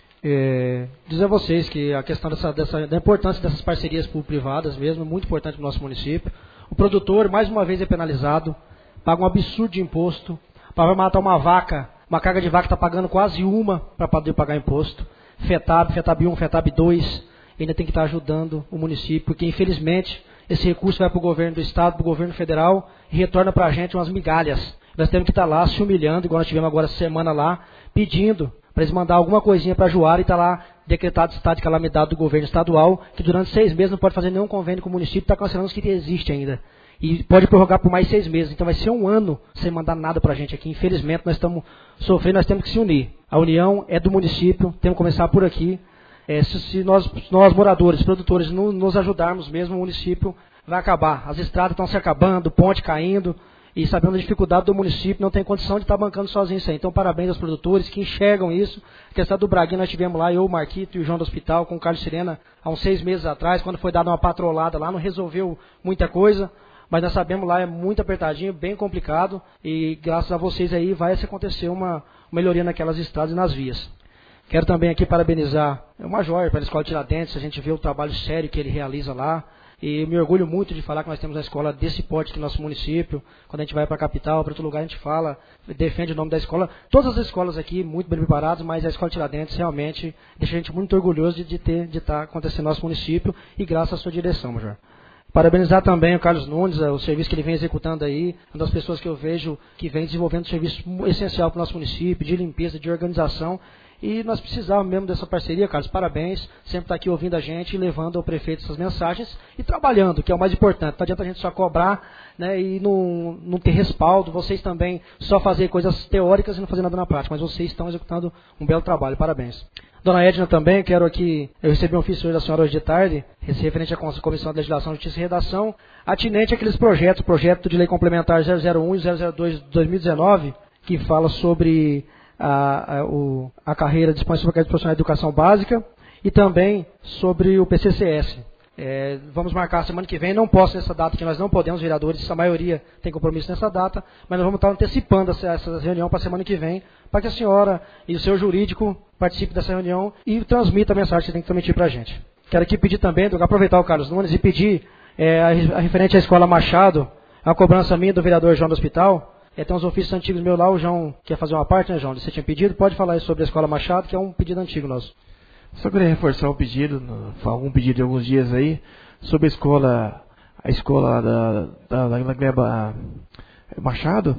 É, dizer a vocês que a questão dessa, dessa, da importância dessas parcerias público-privadas mesmo é muito importante para o nosso município. O produtor, mais uma vez, é penalizado, paga um absurdo de imposto. Para matar uma vaca, uma carga de vaca está pagando quase uma para poder pagar imposto. FETAB, FETAB um, FETAB dois, ainda tem que estar ajudando o município, porque infelizmente esse recurso vai para o governo do estado, para o governo federal e retorna para a gente umas migalhas. Nós temos que estar lá se humilhando, igual nós tivemos agora essa semana lá, pedindo para eles mandar alguma coisinha para Juara e está lá decretado estado de calamidade do governo estadual, que durante seis meses não pode fazer nenhum convênio com o município, está cancelando os que existe ainda. E pode prorrogar por mais seis meses. Então vai ser um ano sem mandar nada para a gente aqui. Infelizmente nós estamos sofrendo, nós temos que se unir. A união é do município, temos que começar por aqui. É, se se nós, nós moradores, produtores, não nos ajudarmos mesmo, o município vai acabar. As estradas estão se acabando, ponte caindo. E sabendo da dificuldade do município, não tem condição de estar bancando sozinho isso aí. Então, parabéns aos produtores que enxergam isso. A questão do Braguinha, nós tivemos lá, eu, o Marquito e o João do Hospital, com o Carlos Sirena, há uns seis meses atrás, quando foi dada uma patrolada lá, não resolveu muita coisa. Mas nós sabemos lá, é muito apertadinho, bem complicado. E graças a vocês aí, vai se acontecer uma melhoria naquelas estradas e nas vias. Quero também aqui parabenizar o Major pela Escola Tiradentes. A gente vê o trabalho sério que ele realiza lá. E me orgulho muito de falar que nós temos uma escola desse porte aqui no nosso município. Quando a gente vai para a capital, para outro lugar, a gente fala, defende o nome da escola. Todas as escolas aqui, muito bem preparadas, mas a Escola Tiradentes realmente deixa a gente muito orgulhoso de, de ter, de estar acontecendo no nosso município e graças à sua direção, Major. Parabenizar também o Carlos Nunes, o serviço que ele vem executando aí, uma das pessoas que eu vejo que vem desenvolvendo um serviço essencial para o nosso município, de limpeza, de organização. E nós precisávamos mesmo dessa parceria, Carlos, parabéns, sempre está aqui ouvindo a gente, levando ao prefeito essas mensagens e trabalhando, que é o mais importante. Não adianta a gente só cobrar, né, e não, não ter respaldo, vocês também só fazer coisas teóricas e não fazer nada na prática, mas vocês estão executando um belo trabalho, parabéns. Dona Edna também, quero aqui, eu recebi um ofício da senhora hoje de tarde, referente à Comissão de Legislação, Justiça e Redação, atinente àqueles projetos, projeto de lei complementar zero zero um e zero zero dois de dois mil e dezenove, que fala sobre A, a, o, a carreira de expansão profissional de educação básica e também sobre o P C C S. É, vamos marcar semana que vem, não posso nessa data, que nós não podemos, vereadores, a maioria tem compromisso nessa data, mas nós vamos estar antecipando essa, essa reunião para a semana que vem, para que a senhora e o seu jurídico participe dessa reunião e transmita a mensagem que você tem que transmitir para a gente. Quero aqui pedir também, aproveitar o Carlos Nunes e pedir, é, a, a referente à Escola Machado, a cobrança minha do vereador João do Hospital. É, tem uns ofícios antigos meus lá, o João quer fazer uma parte, né, João? Você tinha pedido, pode falar aí sobre a Escola Machado, que é um pedido antigo nosso. Só queria reforçar o pedido, algum pedido de alguns dias aí, sobre a escola, a escola da, da, da, da Gleba Machado.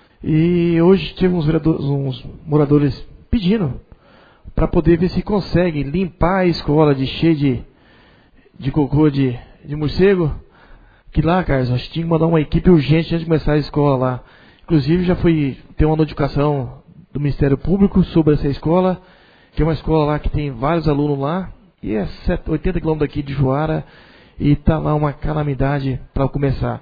E hoje tive uns, uns moradores pedindo para poder ver se consegue limpar a escola de cheio de, de cocô de, de morcego. Que lá, Carlos, nós tínhamos que mandar uma equipe urgente antes de começar a escola lá. Inclusive já foi ter uma notificação do Ministério Público sobre essa escola, que é uma escola lá que tem vários alunos lá, e é oitenta quilômetros daqui de Juara, e está lá uma calamidade para começar.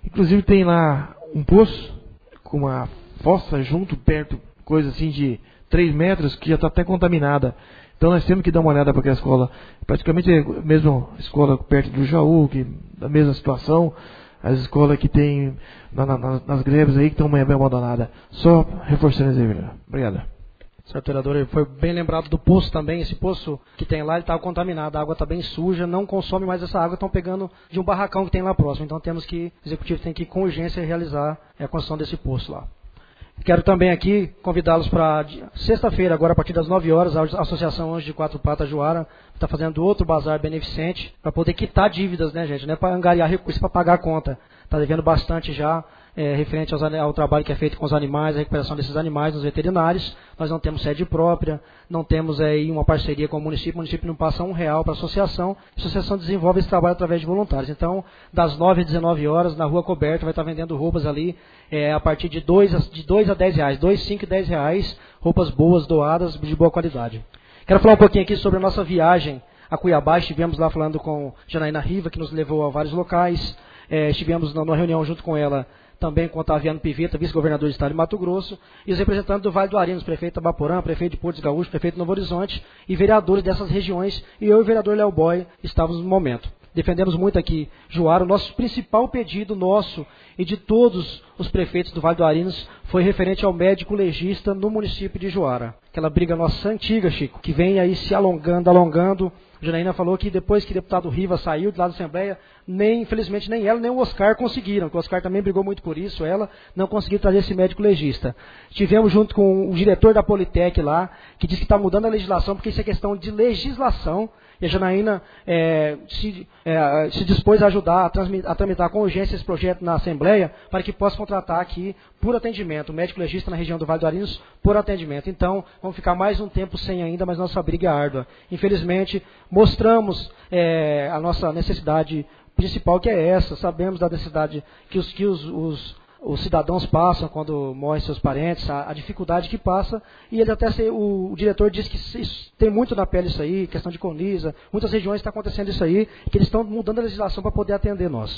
Inclusive tem lá um poço com uma fossa junto, perto, coisa assim de três metros, que já está até contaminada. Então nós temos que dar uma olhada para aquela escola. Praticamente é a mesma escola perto do Jaú, que da mesma situação. As escolas que tem na, na, nas greves aí que estão bem abandonadas. Só reforçando isso aí, obrigado. Certo, vereador, foi bem lembrado do poço também. Esse poço que tem lá, ele estava contaminado, a água está bem suja, não consome mais essa água, estão pegando de um barracão que tem lá próximo. Então temos que, o executivo tem que com urgência realizar a construção desse poço lá. Quero também aqui convidá-los para sexta-feira, agora a partir das nove horas, a Associação Anjos de Quatro Patas Juara está fazendo outro bazar beneficente para poder quitar dívidas, né, gente? Não é para angariar recursos para pagar a conta. Está devendo bastante já, é, referente aos, ao trabalho que é feito com os animais, a recuperação desses animais nos veterinários. Nós não temos sede própria, não temos aí uma parceria com o município, o município não passa um real para a associação, a associação desenvolve esse trabalho através de voluntários. Então, das nove às dezenove horas, na Rua Coberta, vai estar vendendo roupas ali, é, a partir de dois a dez reais, dois, cinco e dez reais, roupas boas, doadas, de boa qualidade. Quero falar um pouquinho aqui sobre a nossa viagem a Cuiabá. Estivemos lá falando com Janaína Riva, que nos levou a vários locais, é, estivemos numa reunião junto com ela, também com o Otaviano Piveta, vice-governador do estado de Mato Grosso, e os representantes do Vale do Arinos, prefeito Abaporã, prefeito de Porto Gaúcho, prefeito de Novo Horizonte, e vereadores dessas regiões, e eu e o vereador Léo Boy estávamos no momento. Defendemos muito aqui Juara. O nosso principal pedido nosso e de todos os prefeitos do Vale do Arinos foi referente ao médico legista no município de Juara. Aquela briga nossa antiga, Chico, que vem aí se alongando, alongando. A Janaína falou que depois que o deputado Riva saiu de lá da Assembleia, nem, infelizmente nem ela nem o Oscar conseguiram, que o Oscar também brigou muito por isso, ela não conseguiu trazer esse médico legista. Estivemos junto com o diretor da Politec lá, que disse que está mudando a legislação, porque isso é questão de legislação, e a Janaína é, se, é, se dispôs a ajudar a, a tramitar com urgência esse projeto na Assembleia, para que possa contratar aqui por atendimento, o médico legista na região do Vale do Arinos por atendimento. Então, vamos ficar mais um tempo sem ainda, mas nossa briga é árdua. Infelizmente, mostramos é, a nossa necessidade principal, que é essa. Sabemos da necessidade que os, que os, os, os cidadãos passam quando morrem seus parentes, a, a dificuldade que passa, e ele até o, o diretor disse que isso, tem muito na pele isso aí, questão de coniza, muitas regiões está acontecendo isso aí, que eles estão mudando a legislação para poder atender nós.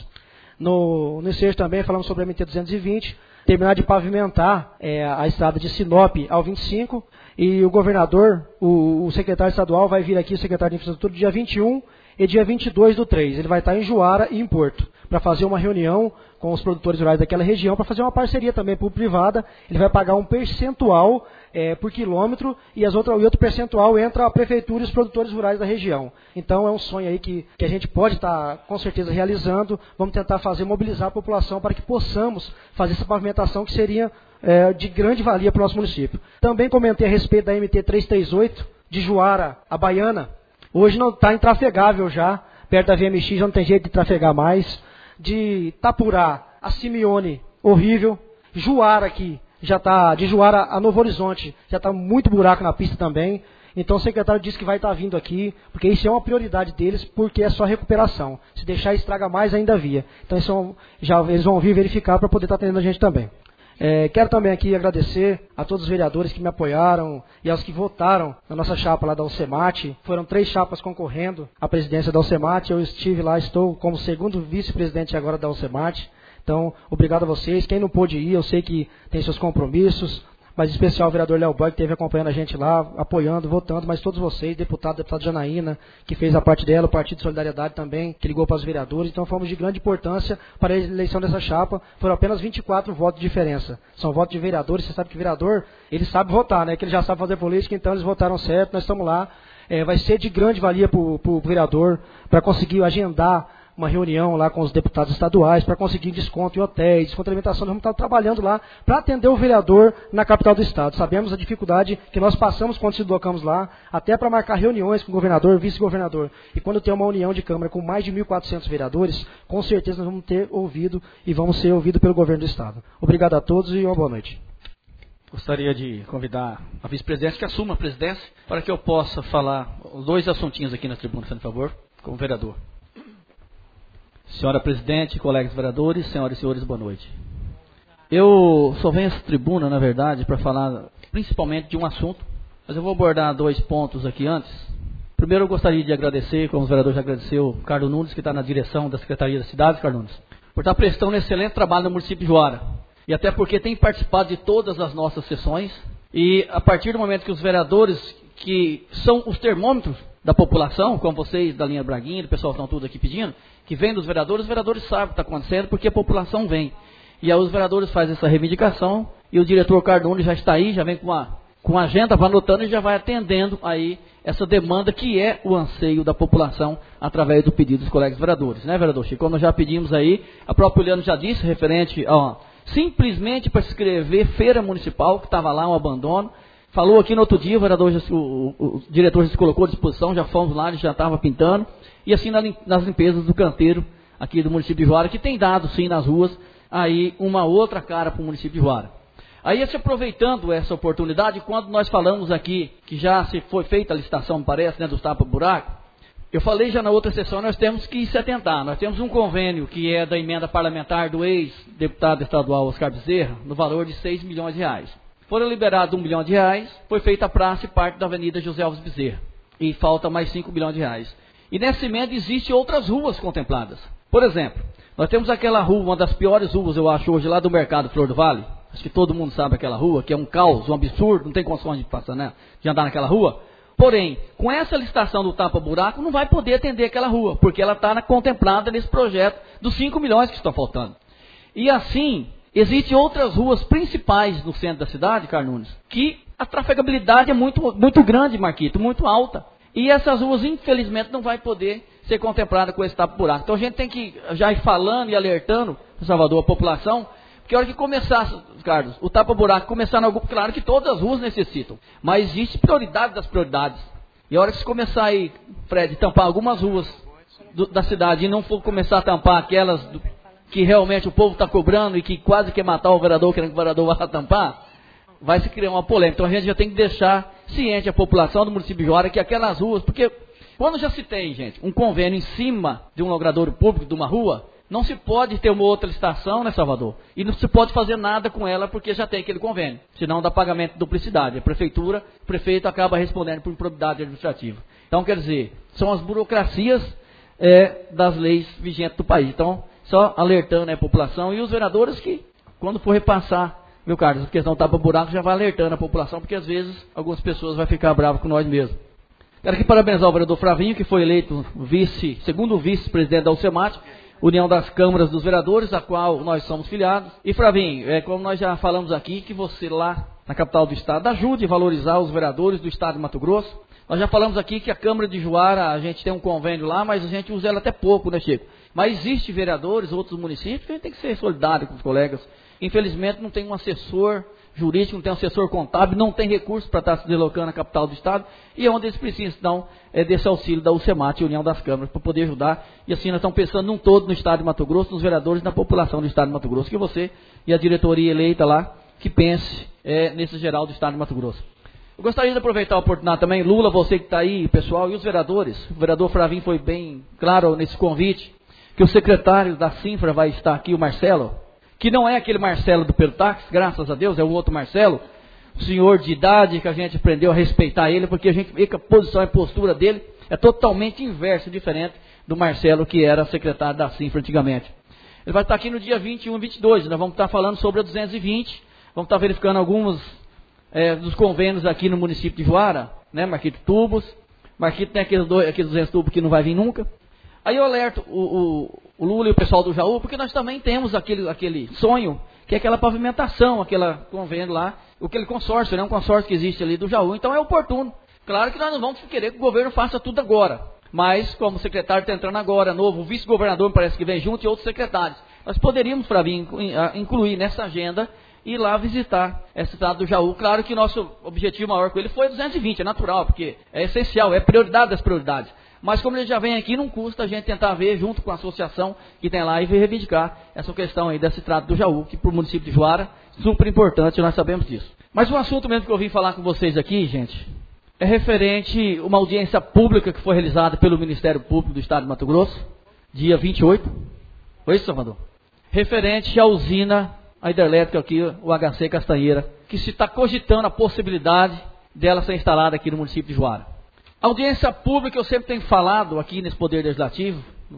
No, no ensejo também falamos sobre a M T duzentos e vinte, terminar de pavimentar é, a estrada de Sinop ao vinte e cinco, e o governador, o, o secretário estadual vai vir aqui, o secretário de infraestrutura, dia vinte e um e dia vinte e dois do três. Ele vai estar em Juara e em Porto, para fazer uma reunião com os produtores rurais daquela região, para fazer uma parceria também público-privada. Ele vai pagar um percentual é, por quilômetro, e, as outra, e outro percentual entra a prefeitura e os produtores rurais da região. Então é um sonho aí que, que a gente pode estar com certeza realizando. Vamos tentar fazer, mobilizar a população para que possamos fazer essa pavimentação, que seria é, de grande valia para o nosso município. Também comentei a respeito da M T trezentos e trinta e oito, de Juara a Baiana. Hoje não está intrafegável já, perto da V M X já não tem jeito de trafegar mais. De Itapurá a Simeone, horrível. Juara aqui, já está, de Juara a Novo Horizonte, já está muito buraco na pista também. Então o secretário disse que vai estar vindo aqui, porque isso é uma prioridade deles, porque é só recuperação. Se deixar estraga mais, ainda havia. Então isso, já, eles vão vir verificar para poder estar atendendo a gente também. É, quero também aqui agradecer a todos os vereadores que me apoiaram e aos que votaram na nossa chapa lá da Alcemate. Foram três chapas concorrendo à presidência da Alcemate. Eu estive lá, estou como segundo vice-presidente agora da Alcemate. Então, obrigado a vocês. Quem não pôde ir, eu sei que tem seus compromissos, mas em especial o vereador Léo Boy, que esteve acompanhando a gente lá, apoiando, votando, mas todos vocês, deputado, deputado Janaína, que fez a parte dela, o Partido de Solidariedade também, que ligou para os vereadores. Então fomos de grande importância para a eleição dessa chapa. Foram apenas vinte e quatro votos de diferença. São votos de vereadores. Você sabe que vereador, ele sabe votar, né? Que ele já sabe fazer política, então eles votaram certo, nós estamos lá. É, vai ser de grande valia para o vereador, para conseguir agendar uma reunião lá com os deputados estaduais para conseguir desconto em hotéis, desconto de alimentação. Nós vamos estar trabalhando lá para atender o vereador na capital do estado. Sabemos a dificuldade que nós passamos quando se deslocamos lá, até para marcar reuniões com o governador, vice-governador. E quando tem uma união de Câmara com mais de mil e quatrocentos vereadores, com certeza nós vamos ter ouvido e vamos ser ouvidos pelo governo do estado. Obrigado a todos e uma boa noite. Gostaria de convidar a vice-presidente que assuma a presidência para que eu possa falar os dois assuntinhos aqui na tribuna, por favor, como vereador. Senhora presidente, colegas vereadores, senhoras e senhores, boa noite. Eu só venho a essa tribuna, na verdade, para falar principalmente de um assunto, mas eu vou abordar dois pontos aqui antes. Primeiro, eu gostaria de agradecer, como os vereadores já agradeceu, o Carlos Nunes, que está na direção da Secretaria da Cidade, Carlos Nunes. por estar prestando um excelente trabalho no município de Juara. E até porque tem participado de todas as nossas sessões. E a partir do momento que os vereadores, que são os termômetros da população, como vocês da linha Braguinha, o pessoal estão tudo aqui pedindo, que vem dos vereadores, os vereadores sabem o que está acontecendo, porque a população vem. E aí os vereadores fazem essa reivindicação, e o diretor Carduno já está aí, já vem com a, com a agenda, vai anotando e já vai atendendo aí essa demanda que é o anseio da população através do pedido dos colegas vereadores, né, vereador Chico? Como nós já pedimos aí, a própria Uliano já disse, referente a, simplesmente para escrever feira municipal, que estava lá um abandono, falou aqui no outro dia, o vereador, já, o, o, o diretor já se colocou à disposição, já fomos lá, ele já estava pintando, e assim na, nas limpezas do canteiro aqui do município de Juara, que tem dado sim nas ruas, aí uma outra cara para o município de Juara. Aí, se aproveitando essa oportunidade, quando nós falamos aqui, que já se foi feita a licitação, me parece, né, dos tapa-buraco, eu falei já na outra sessão, nós temos que se atentar. Nós temos um convênio que é da emenda parlamentar do ex-deputado estadual Oscar Bezerra, no valor de seis milhões de reais. Foram liberados um milhão de reais, foi feita a praça e parte da Avenida José Alves Bezerra. E falta mais cinco milhões de reais. E nessa emenda existem outras ruas contempladas. Por exemplo, nós temos aquela rua, uma das piores ruas, eu acho, hoje, lá do Mercado Flor do Vale. Acho que todo mundo sabe aquela rua, que é um caos, um absurdo, não tem condições de passar, né, de andar naquela rua. Porém, com essa licitação do tapa-buraco, não vai poder atender aquela rua, porque ela está contemplada nesse projeto dos cinco milhões que estão faltando. E assim, existem outras ruas principais no centro da cidade, Carnunes, que a trafegabilidade é muito, muito grande, Marquito, muito alta. E essas ruas, infelizmente, não vai poder ser contemplada com esse tapa-buraco. Então a gente tem que já ir falando e alertando, Salvador, a população, porque a hora que começar, Carlos, o tapa-buraco começar na algum, claro que todas as ruas necessitam, mas existe prioridade das prioridades. E a hora que se começar aí, Fred, tampar algumas ruas do, da cidade e não for começar a tampar aquelas do, que realmente o povo está cobrando e que quase quer matar o vereador, querendo que o vereador vá tampar, vai se criar uma polêmica. Então a gente já tem que deixar ciente a população do município de Juara que aquelas ruas, porque quando já se tem, gente, um convênio em cima de um logradouro público de uma rua, não se pode ter uma outra licitação, né, Salvador? E não se pode fazer nada com ela porque já tem aquele convênio. Senão dá pagamento de duplicidade. A prefeitura, o prefeito acaba respondendo por improbidade administrativa. Então, quer dizer, são as burocracias é, das leis vigentes do país. Então, só alertando, né, a população e os vereadores que, quando for repassar, meu Carlos, a questão do tapa-buraco, já vai alertando a população, porque às vezes algumas pessoas vão ficar bravas com nós mesmos. Quero aqui parabenizar o vereador Fravinho, que foi eleito vice, segundo vice-presidente da UCEMAT, União das Câmaras dos Vereadores, a qual nós somos filiados. E, Fravinho, é, como nós já falamos aqui, que você lá na capital do estado ajude a valorizar os vereadores do estado de Mato Grosso. Nós já falamos aqui que a Câmara de Juara, a gente tem um convênio lá, mas a gente usa ela até pouco, né, Chico? Mas existe vereadores, outros municípios, que a gente tem que ser solidário com os colegas. Infelizmente não tem um assessor jurídico, não tem um assessor contábil, não tem recurso para estar se deslocando na capital do estado, e é onde eles precisam, então, é desse auxílio da UCEMAT, União das Câmaras, para poder ajudar. E assim nós estamos pensando num todo no estado de Mato Grosso, nos vereadores e na população do estado de Mato Grosso, que você e a diretoria eleita lá, que pense é, nesse geral do estado de Mato Grosso. Eu gostaria de aproveitar a oportunidade também, Lula, você que está aí, pessoal, e os vereadores. O vereador Fravinho foi bem claro nesse convite, que o secretário da Sinfra vai estar aqui, o Marcelo, que não é aquele Marcelo do Peltax, graças a Deus, é o outro Marcelo, senhor de idade, que a gente aprendeu a respeitar ele, porque a gente vê que a posição e postura dele é totalmente inversa, diferente do Marcelo, que era secretário da Sinfra antigamente. Ele vai estar aqui no dia vinte e um e vinte e dois, nós vamos estar falando sobre a duzentos e vinte, vamos estar verificando alguns é, dos convênios aqui no município de Juara, né, Marquito Tubos, Marquito tem aqueles, dois, aqueles duzentos tubos que não vai vir nunca. Aí eu alerto o, o, o Lula e o pessoal do Jaú, porque nós também temos aquele, aquele sonho, que é aquela pavimentação, aquela convênio lá, aquele consórcio, né, um consórcio que existe ali do Jaú, então é oportuno. Claro que nós não vamos querer que o governo faça tudo agora, mas como o secretário está entrando agora, novo, o vice-governador parece que vem junto e outros secretários, nós poderíamos, Fravinho, incluir nessa agenda e ir lá visitar esse estado do Jaú. Claro que nosso objetivo maior com ele foi duzentos e vinte, é natural, porque é essencial, é prioridade das prioridades. Mas como ele já vem aqui, não custa a gente tentar ver, junto com a associação que tem lá, e reivindicar essa questão aí desse trato do Jaú, que para o município de Juara, super importante, nós sabemos disso. Mas um assunto mesmo que eu vim falar com vocês aqui, gente, é referente a uma audiência pública que foi realizada pelo Ministério Público do Estado de Mato Grosso, dia vinte e oito. Foi isso, Salvador? Referente à usina, a hidrelétrica aqui, o H C Castanheira, que se está cogitando a possibilidade dela ser instalada aqui no município de Juara. A audiência pública, eu sempre tenho falado aqui nesse Poder Legislativo,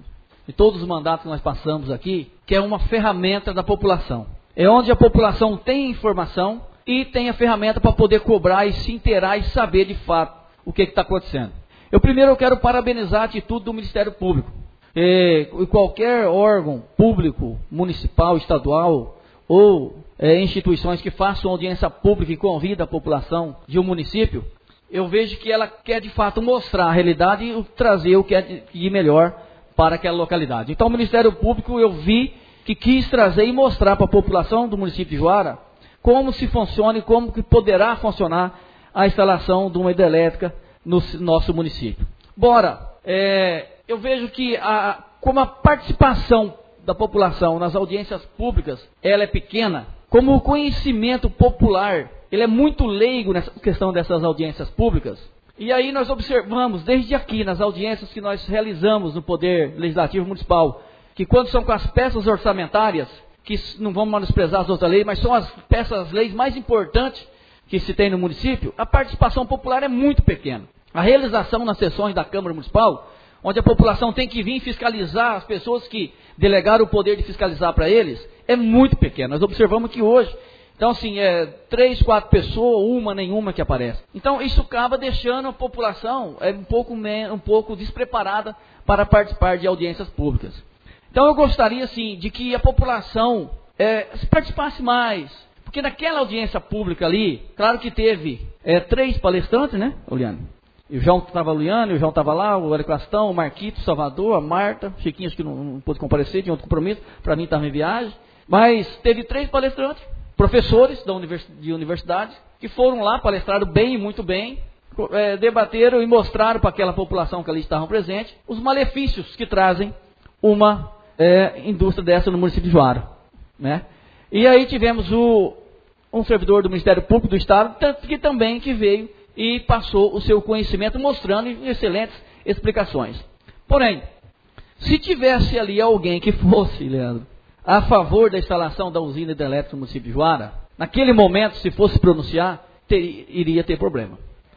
de todos os mandatos que nós passamos aqui, que é uma ferramenta da população. É onde a população tem informação e tem a ferramenta para poder cobrar e se inteirar e saber de fato o que está acontecendo. Eu primeiro eu quero parabenizar a atitude do Ministério Público. E, e qualquer órgão público, municipal, estadual ou é, instituições que façam audiência pública e convidam a população de um município, eu vejo que ela quer de fato mostrar a realidade e trazer o que é de, de melhor para aquela localidade. Então o Ministério Público eu vi que quis trazer e mostrar para a população do município de Juara como se funciona e como que poderá funcionar a instalação de uma hidrelétrica no nosso município. Bora, é, eu vejo que a, como a participação da população nas audiências públicas ela é pequena, como o conhecimento popular ele é muito leigo nessa questão dessas audiências públicas. E aí nós observamos, desde aqui, nas audiências que nós realizamos no Poder Legislativo Municipal, que quando são com as peças orçamentárias, que não vamos menosprezar as outras leis, mas são as peças, as leis mais importantes que se tem no município, a participação popular é muito pequena. A realização nas sessões da Câmara Municipal, onde a população tem que vir fiscalizar as pessoas que delegaram o poder de fiscalizar para eles, é muito pequena. Nós observamos que hoje, então assim, é três, quatro pessoas, uma, nenhuma que aparece. Então isso acaba deixando a população é, um, pouco, um pouco despreparada para participar de audiências públicas. Então eu gostaria assim, de que a população é, se participasse mais, porque naquela audiência pública ali, claro que teve é, três palestrantes, né, Oliane? E o João estava ali, o João estava lá, o Hélio Castão, o Marquito, Salvador, a Marta, o Chiquinho acho que não, não pôde comparecer, tinha outro compromisso, para mim estava em viagem. Mas teve três palestrantes, professores da univers, de universidade, que foram lá, palestraram bem e muito bem, é, debateram e mostraram para aquela população que ali estavam presentes, os malefícios que trazem uma é, indústria dessa no município de Juara, né? E aí tivemos o, um servidor do Ministério Público do Estado, que também que veio e passou o seu conhecimento mostrando excelentes explicações. Porém, se tivesse ali alguém que fosse, Leandro, a favor da instalação da usina hidrelétrica no município de Juara, naquele momento, se fosse pronunciar, ter, iria ter problema.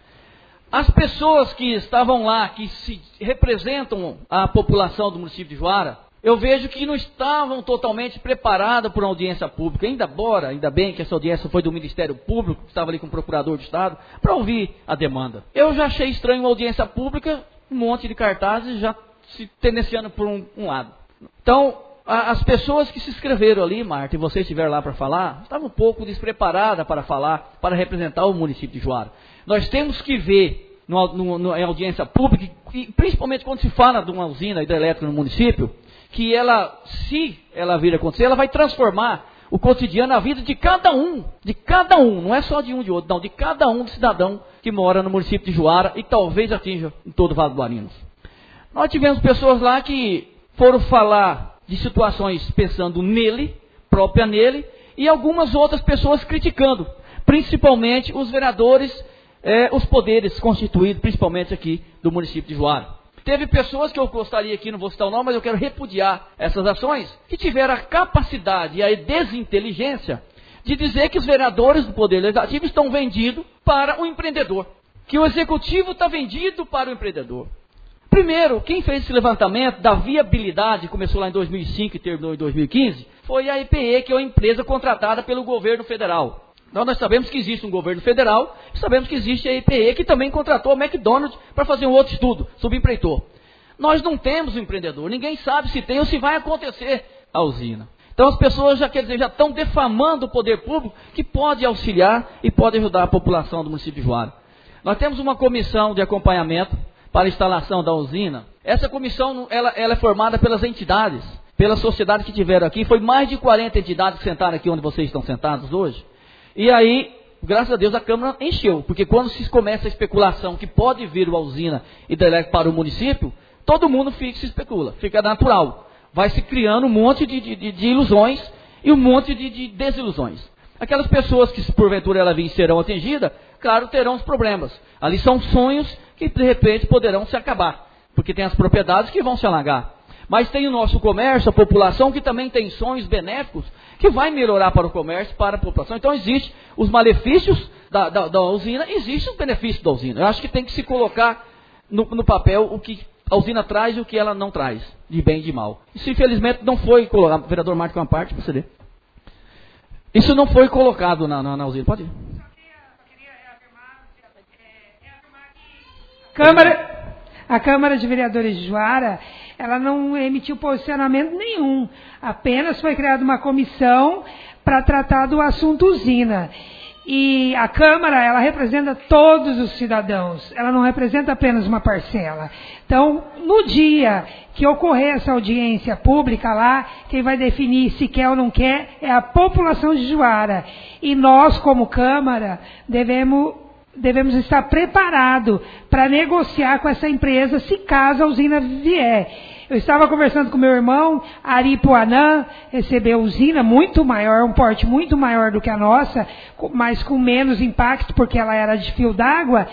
As pessoas que estavam lá, que se representam a população do município de Juara, eu vejo que não estavam totalmente preparadas para uma audiência pública, ainda embora, ainda bem que essa audiência foi do Ministério Público, que estava ali com o Procurador do Estado, para ouvir a demanda. Eu já achei estranho uma audiência pública, um monte de cartazes já se tendenciando por um, um lado. Então, a, as pessoas que se inscreveram ali, Marta, e você estiver lá para falar, estavam um pouco despreparadas para falar, para representar o município de Juara. Nós temos que ver, no, no, no, em audiência pública, e principalmente quando se fala de uma usina hidrelétrica no município, que ela, se ela vir a acontecer, ela vai transformar o cotidiano, a vida de cada um, de cada um, não é só de um de outro, não, de cada um cidadão que mora no município de Juara e talvez atinja em todo o Vale do Barinas. Nós tivemos pessoas lá que foram falar de situações pensando nele, própria nele, e algumas outras pessoas criticando, principalmente os vereadores, eh, os poderes constituídos, principalmente aqui do município de Juara. Teve pessoas que eu gostaria aqui, não vou citar o nome, mas eu quero repudiar essas ações, que tiveram a capacidade e a desinteligência de dizer que os vereadores do Poder Legislativo estão vendidos para o empreendedor, que o Executivo está vendido para o empreendedor. Primeiro, quem fez esse levantamento da viabilidade, começou lá em dois mil e cinco e terminou em dois mil e quinze, foi a E P E, que é uma empresa contratada pelo governo federal. Então nós sabemos que existe um governo federal, e sabemos que existe a E P E, que também contratou a McDonald's para fazer um outro estudo, subempreitor. Nós não temos um empreendedor, ninguém sabe se tem ou se vai acontecer a usina. Então as pessoas já, quer dizer, já estão defamando o poder público, que pode auxiliar e pode ajudar a população do município de Juara. Nós temos uma comissão de acompanhamento para a instalação da usina. Essa comissão ela, ela é formada pelas entidades, pelas sociedades que tiveram aqui, foi mais de quarenta entidades que sentaram aqui onde vocês estão sentados hoje. E aí, graças a Deus, a Câmara encheu, porque quando se começa a especulação que pode vir uma usina hidrelétrica para o município, todo mundo fica, se especula, fica natural. Vai se criando um monte de, de, de ilusões e um monte de, de desilusões. Aquelas pessoas que, porventura, ela vir serão atingidas, claro, terão os problemas. Ali são sonhos que, de repente, poderão se acabar, porque tem as propriedades que vão se alagar. Mas tem o nosso comércio, a população, que também tem sonhos benéficos, que vai melhorar para o comércio, para a população. Então, existem os malefícios da, da, da usina, existem os benefícios da usina. Eu acho que tem que se colocar no, no papel o que a usina traz e o que ela não traz, de bem e de mal. Isso infelizmente não foi colocado, o vereador Marco uma parte para você ler. Isso não foi colocado na, na, na usina, pode ir. Câmara, a Câmara de Vereadores de Juara, ela não emitiu posicionamento nenhum, apenas foi criada uma comissão para tratar do assunto usina. E a Câmara, ela representa todos os cidadãos, ela não representa apenas uma parcela. Então, no dia que ocorrer essa audiência pública lá, quem vai definir se quer ou não quer é a população de Juara. E nós, como Câmara, devemos, devemos estar preparados para negociar com essa empresa se caso a usina vier. Eu estava conversando com meu irmão, Aripuanã recebeu usina muito maior, um porte muito maior do que a nossa, mas com menos impacto, porque ela era de fio d'água,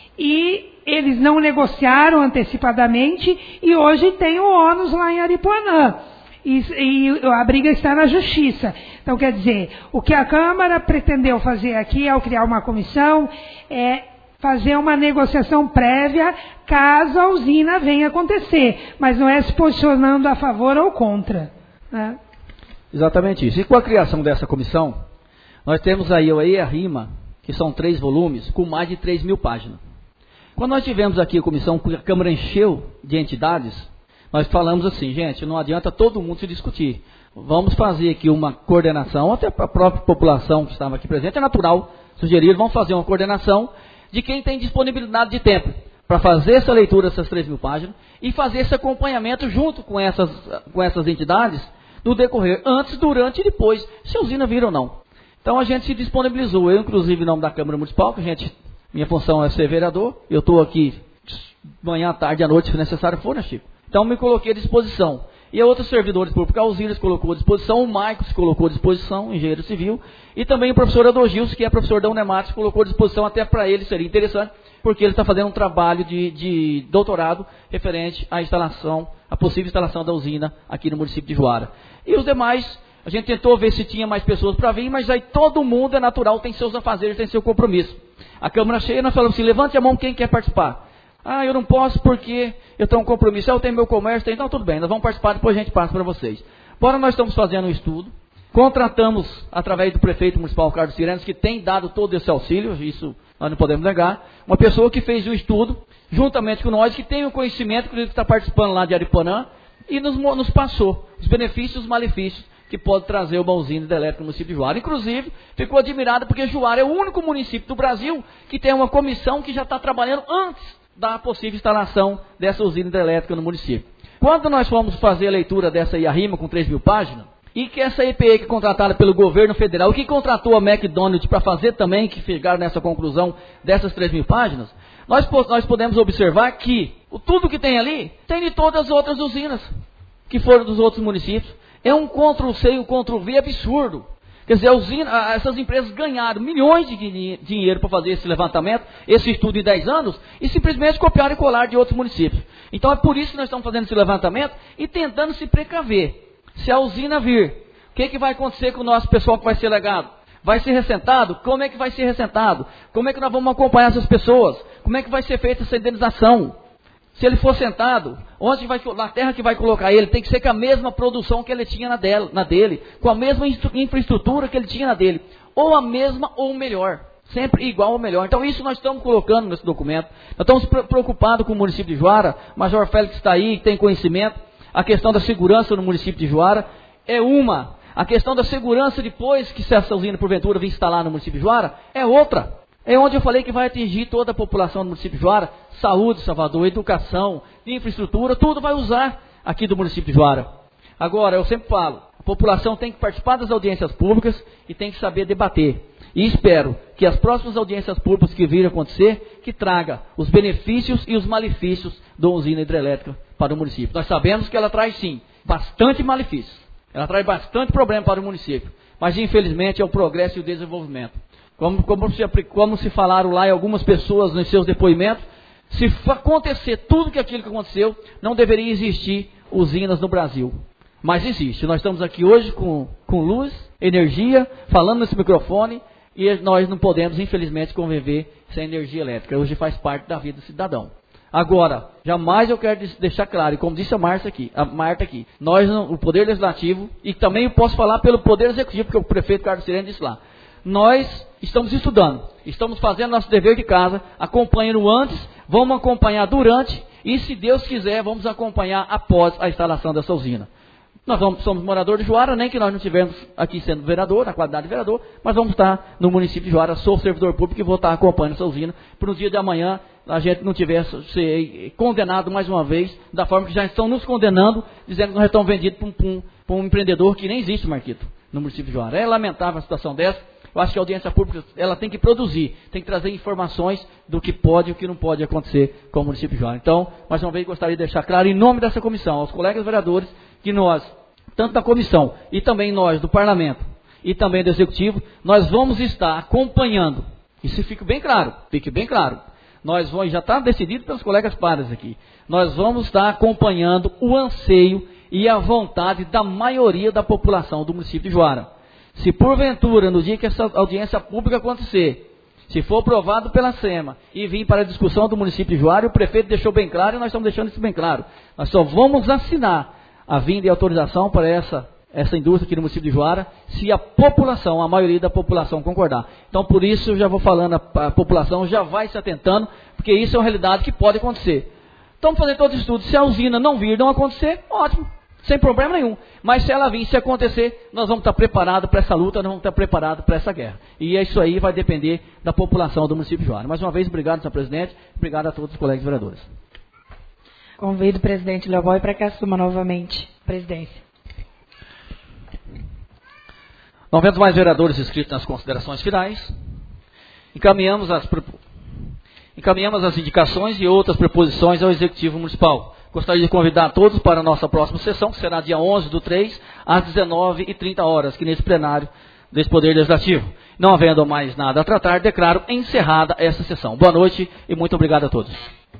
e eles não negociaram antecipadamente, e hoje tem o ônus lá em Aripuanã. E, e a briga está na justiça. Então, quer dizer, o que a Câmara pretendeu fazer aqui, ao criar uma comissão, é fazer uma negociação prévia caso a usina venha acontecer, mas não é se posicionando a favor ou contra. Né? Exatamente isso. E com a criação dessa comissão, nós temos aí a EIA-RIMA, que são três volumes, com mais de três mil páginas. Quando nós tivemos aqui a comissão, a Câmara encheu de entidades, nós falamos assim, gente, não adianta todo mundo se discutir. Vamos fazer aqui uma coordenação, até para a própria população que estava aqui presente, é natural sugerir, vamos fazer uma coordenação de quem tem disponibilidade de tempo para fazer essa leitura dessas três mil páginas e fazer esse acompanhamento junto com essas, com essas entidades no decorrer, antes, durante e depois, se a usina vir ou não. Então a gente se disponibilizou, eu inclusive em nome da Câmara Municipal, que a gente, minha função é ser vereador, eu estou aqui manhã, tarde, à noite, se necessário for, né, Chico? Então me coloquei à disposição. E a outros servidores públicos, a Alzira se colocou à disposição, o Maico se colocou à disposição, engenheiro civil, e também o professor Adogilson, que é professor da Unemat, se colocou à disposição, até para ele seria interessante, porque ele está fazendo um trabalho de, de doutorado referente à instalação, à possível instalação da usina aqui no município de Juara. E os demais, a gente tentou ver se tinha mais pessoas para vir, mas aí todo mundo é natural, tem seus afazeres, tem seu compromisso. A Câmara cheia, nós falamos assim, levante a mão quem quer participar. Ah, eu não posso porque eu tenho um compromisso, eu tenho meu comércio, então tudo bem, nós vamos participar, depois a gente passa para vocês. Agora nós estamos fazendo um estudo, contratamos através do prefeito municipal Carlos Sirenes, que tem dado todo esse auxílio, isso nós não podemos negar, uma pessoa que fez um estudo, juntamente com nós, que tem o conhecimento, que está participando lá de Aripuanã, e nos, nos passou os benefícios e os malefícios que pode trazer uma usina hidrelétrica no município de Juara. Inclusive, ficou admirado porque Juara é o único município do Brasil que tem uma comissão que já está trabalhando antes da possível instalação dessa usina hidrelétrica no município. Quando nós fomos fazer a leitura dessa EIA-RIMA com três mil páginas, e que essa E P E que é contratada pelo governo federal, que contratou a McDonald's para fazer também, que chegaram nessa conclusão dessas três mil páginas, nós, nós podemos observar que o, tudo que tem ali, tem de todas as outras usinas que foram dos outros municípios. É um Ctrl-C e um Ctrl-V absurdo. Quer dizer, a usina, essas empresas ganharam milhões de dinheiro para fazer esse levantamento, esse estudo em dez anos, e simplesmente copiaram e colaram de outros municípios. Então é por isso que nós estamos fazendo esse levantamento e tentando se precaver. Se a usina vir, o que, que vai acontecer com o nosso pessoal que vai ser legado? Vai ser ressentado? Como é que vai ser ressentado? Como é que nós vamos acompanhar essas pessoas? Como é que vai ser feita essa indenização? Se ele for sentado, onde vai, na terra que vai colocar ele, tem que ser com a mesma produção que ele tinha na, dela, na dele, com a mesma infraestrutura que ele tinha na dele, ou a mesma ou melhor, sempre igual ou melhor. Então isso nós estamos colocando nesse documento. Nós estamos preocupados com o município de Juara, o Major Félix está aí, tem conhecimento. A questão da segurança no município de Juara é uma. A questão da segurança depois que essa usina porventura vir instalar no município de Juara é outra. É onde eu falei que vai atingir toda a população do município de Juara, saúde, Salvador, educação, infraestrutura, tudo vai usar aqui do município de Juara. Agora, eu sempre falo, a população tem que participar das audiências públicas e tem que saber debater. E espero que as próximas audiências públicas que virem acontecer, que traga os benefícios e os malefícios da usina hidrelétrica para o município. Nós sabemos que ela traz, sim, bastante malefícios. Ela traz bastante problema para o município. Mas, infelizmente, é o progresso e o desenvolvimento. Como, como, se, como se falaram lá em algumas pessoas nos seus depoimentos, se acontecer tudo que aquilo que aconteceu, não deveria existir usinas no Brasil. Mas existe. Nós estamos aqui hoje com, com luz, energia, falando nesse microfone, e nós não podemos, infelizmente, conviver sem energia elétrica. Hoje faz parte da vida do cidadão. Agora, jamais eu quero deixar claro, e como disse a Marta aqui, a Marta aqui, nós, o Poder Legislativo, e também eu posso falar pelo Poder Executivo, porque o prefeito Carlos Sirene disse lá, nós estamos estudando, estamos fazendo nosso dever de casa, acompanhando antes, vamos acompanhar durante, e se Deus quiser, vamos acompanhar após a instalação dessa usina. Nós vamos, somos moradores de Juara, nem que nós não estivermos aqui sendo vereador, na qualidade de vereador, mas vamos estar no município de Juara, sou servidor público e vou estar acompanhando essa usina, para no dia de amanhã a gente não tivesse ser condenado mais uma vez, da forma que já estão nos condenando, dizendo que nós estamos vendidos para um, um, para um empreendedor que nem existe, Marquito, no município de Juara. É lamentável a situação dessa. Eu acho que a audiência pública ela tem que produzir, tem que trazer informações do que pode e o que não pode acontecer com o município de Juara. Então, mais uma vez, gostaria de deixar claro, em nome dessa comissão, aos colegas vereadores, que nós, tanto da comissão e também nós do parlamento e também do executivo, nós vamos estar acompanhando, isso fique bem claro, fique bem claro, nós vamos, já está decidido pelos colegas pares aqui, nós vamos estar acompanhando o anseio e a vontade da maioria da população do município de Juara. Se porventura, no dia que essa audiência pública acontecer, se for aprovado pela SEMA e vir para a discussão do município de Juara, o prefeito deixou bem claro e nós estamos deixando isso bem claro, nós só vamos assinar a vinda e autorização para essa, essa indústria aqui no município de Juara, se a população, a maioria da população concordar. Então, por isso, eu já vou falando, a, a população já vai se atentando, porque isso é uma realidade que pode acontecer. Então, fazer todo estudo, se a usina não vir, não acontecer, ótimo, sem problema nenhum. Mas se ela vir, se acontecer, nós vamos estar preparados para essa luta, nós vamos estar preparados para essa guerra. E isso aí vai depender da população do município de Juara. Mais uma vez, obrigado, senhor presidente, obrigado a todos os colegas vereadores. Convido o presidente Leoboy para que assuma novamente a presidência. Não vendo mais vereadores inscritos nas considerações finais, encaminhamos as, encaminhamos as indicações e outras proposições ao Executivo Municipal. Gostaria de convidar a todos para a nossa próxima sessão, que será dia onze do três, às dezenove e trinta horas, aqui nesse plenário desse Poder Legislativo. Não havendo mais nada a tratar, declaro encerrada essa sessão. Boa noite e muito obrigado a todos.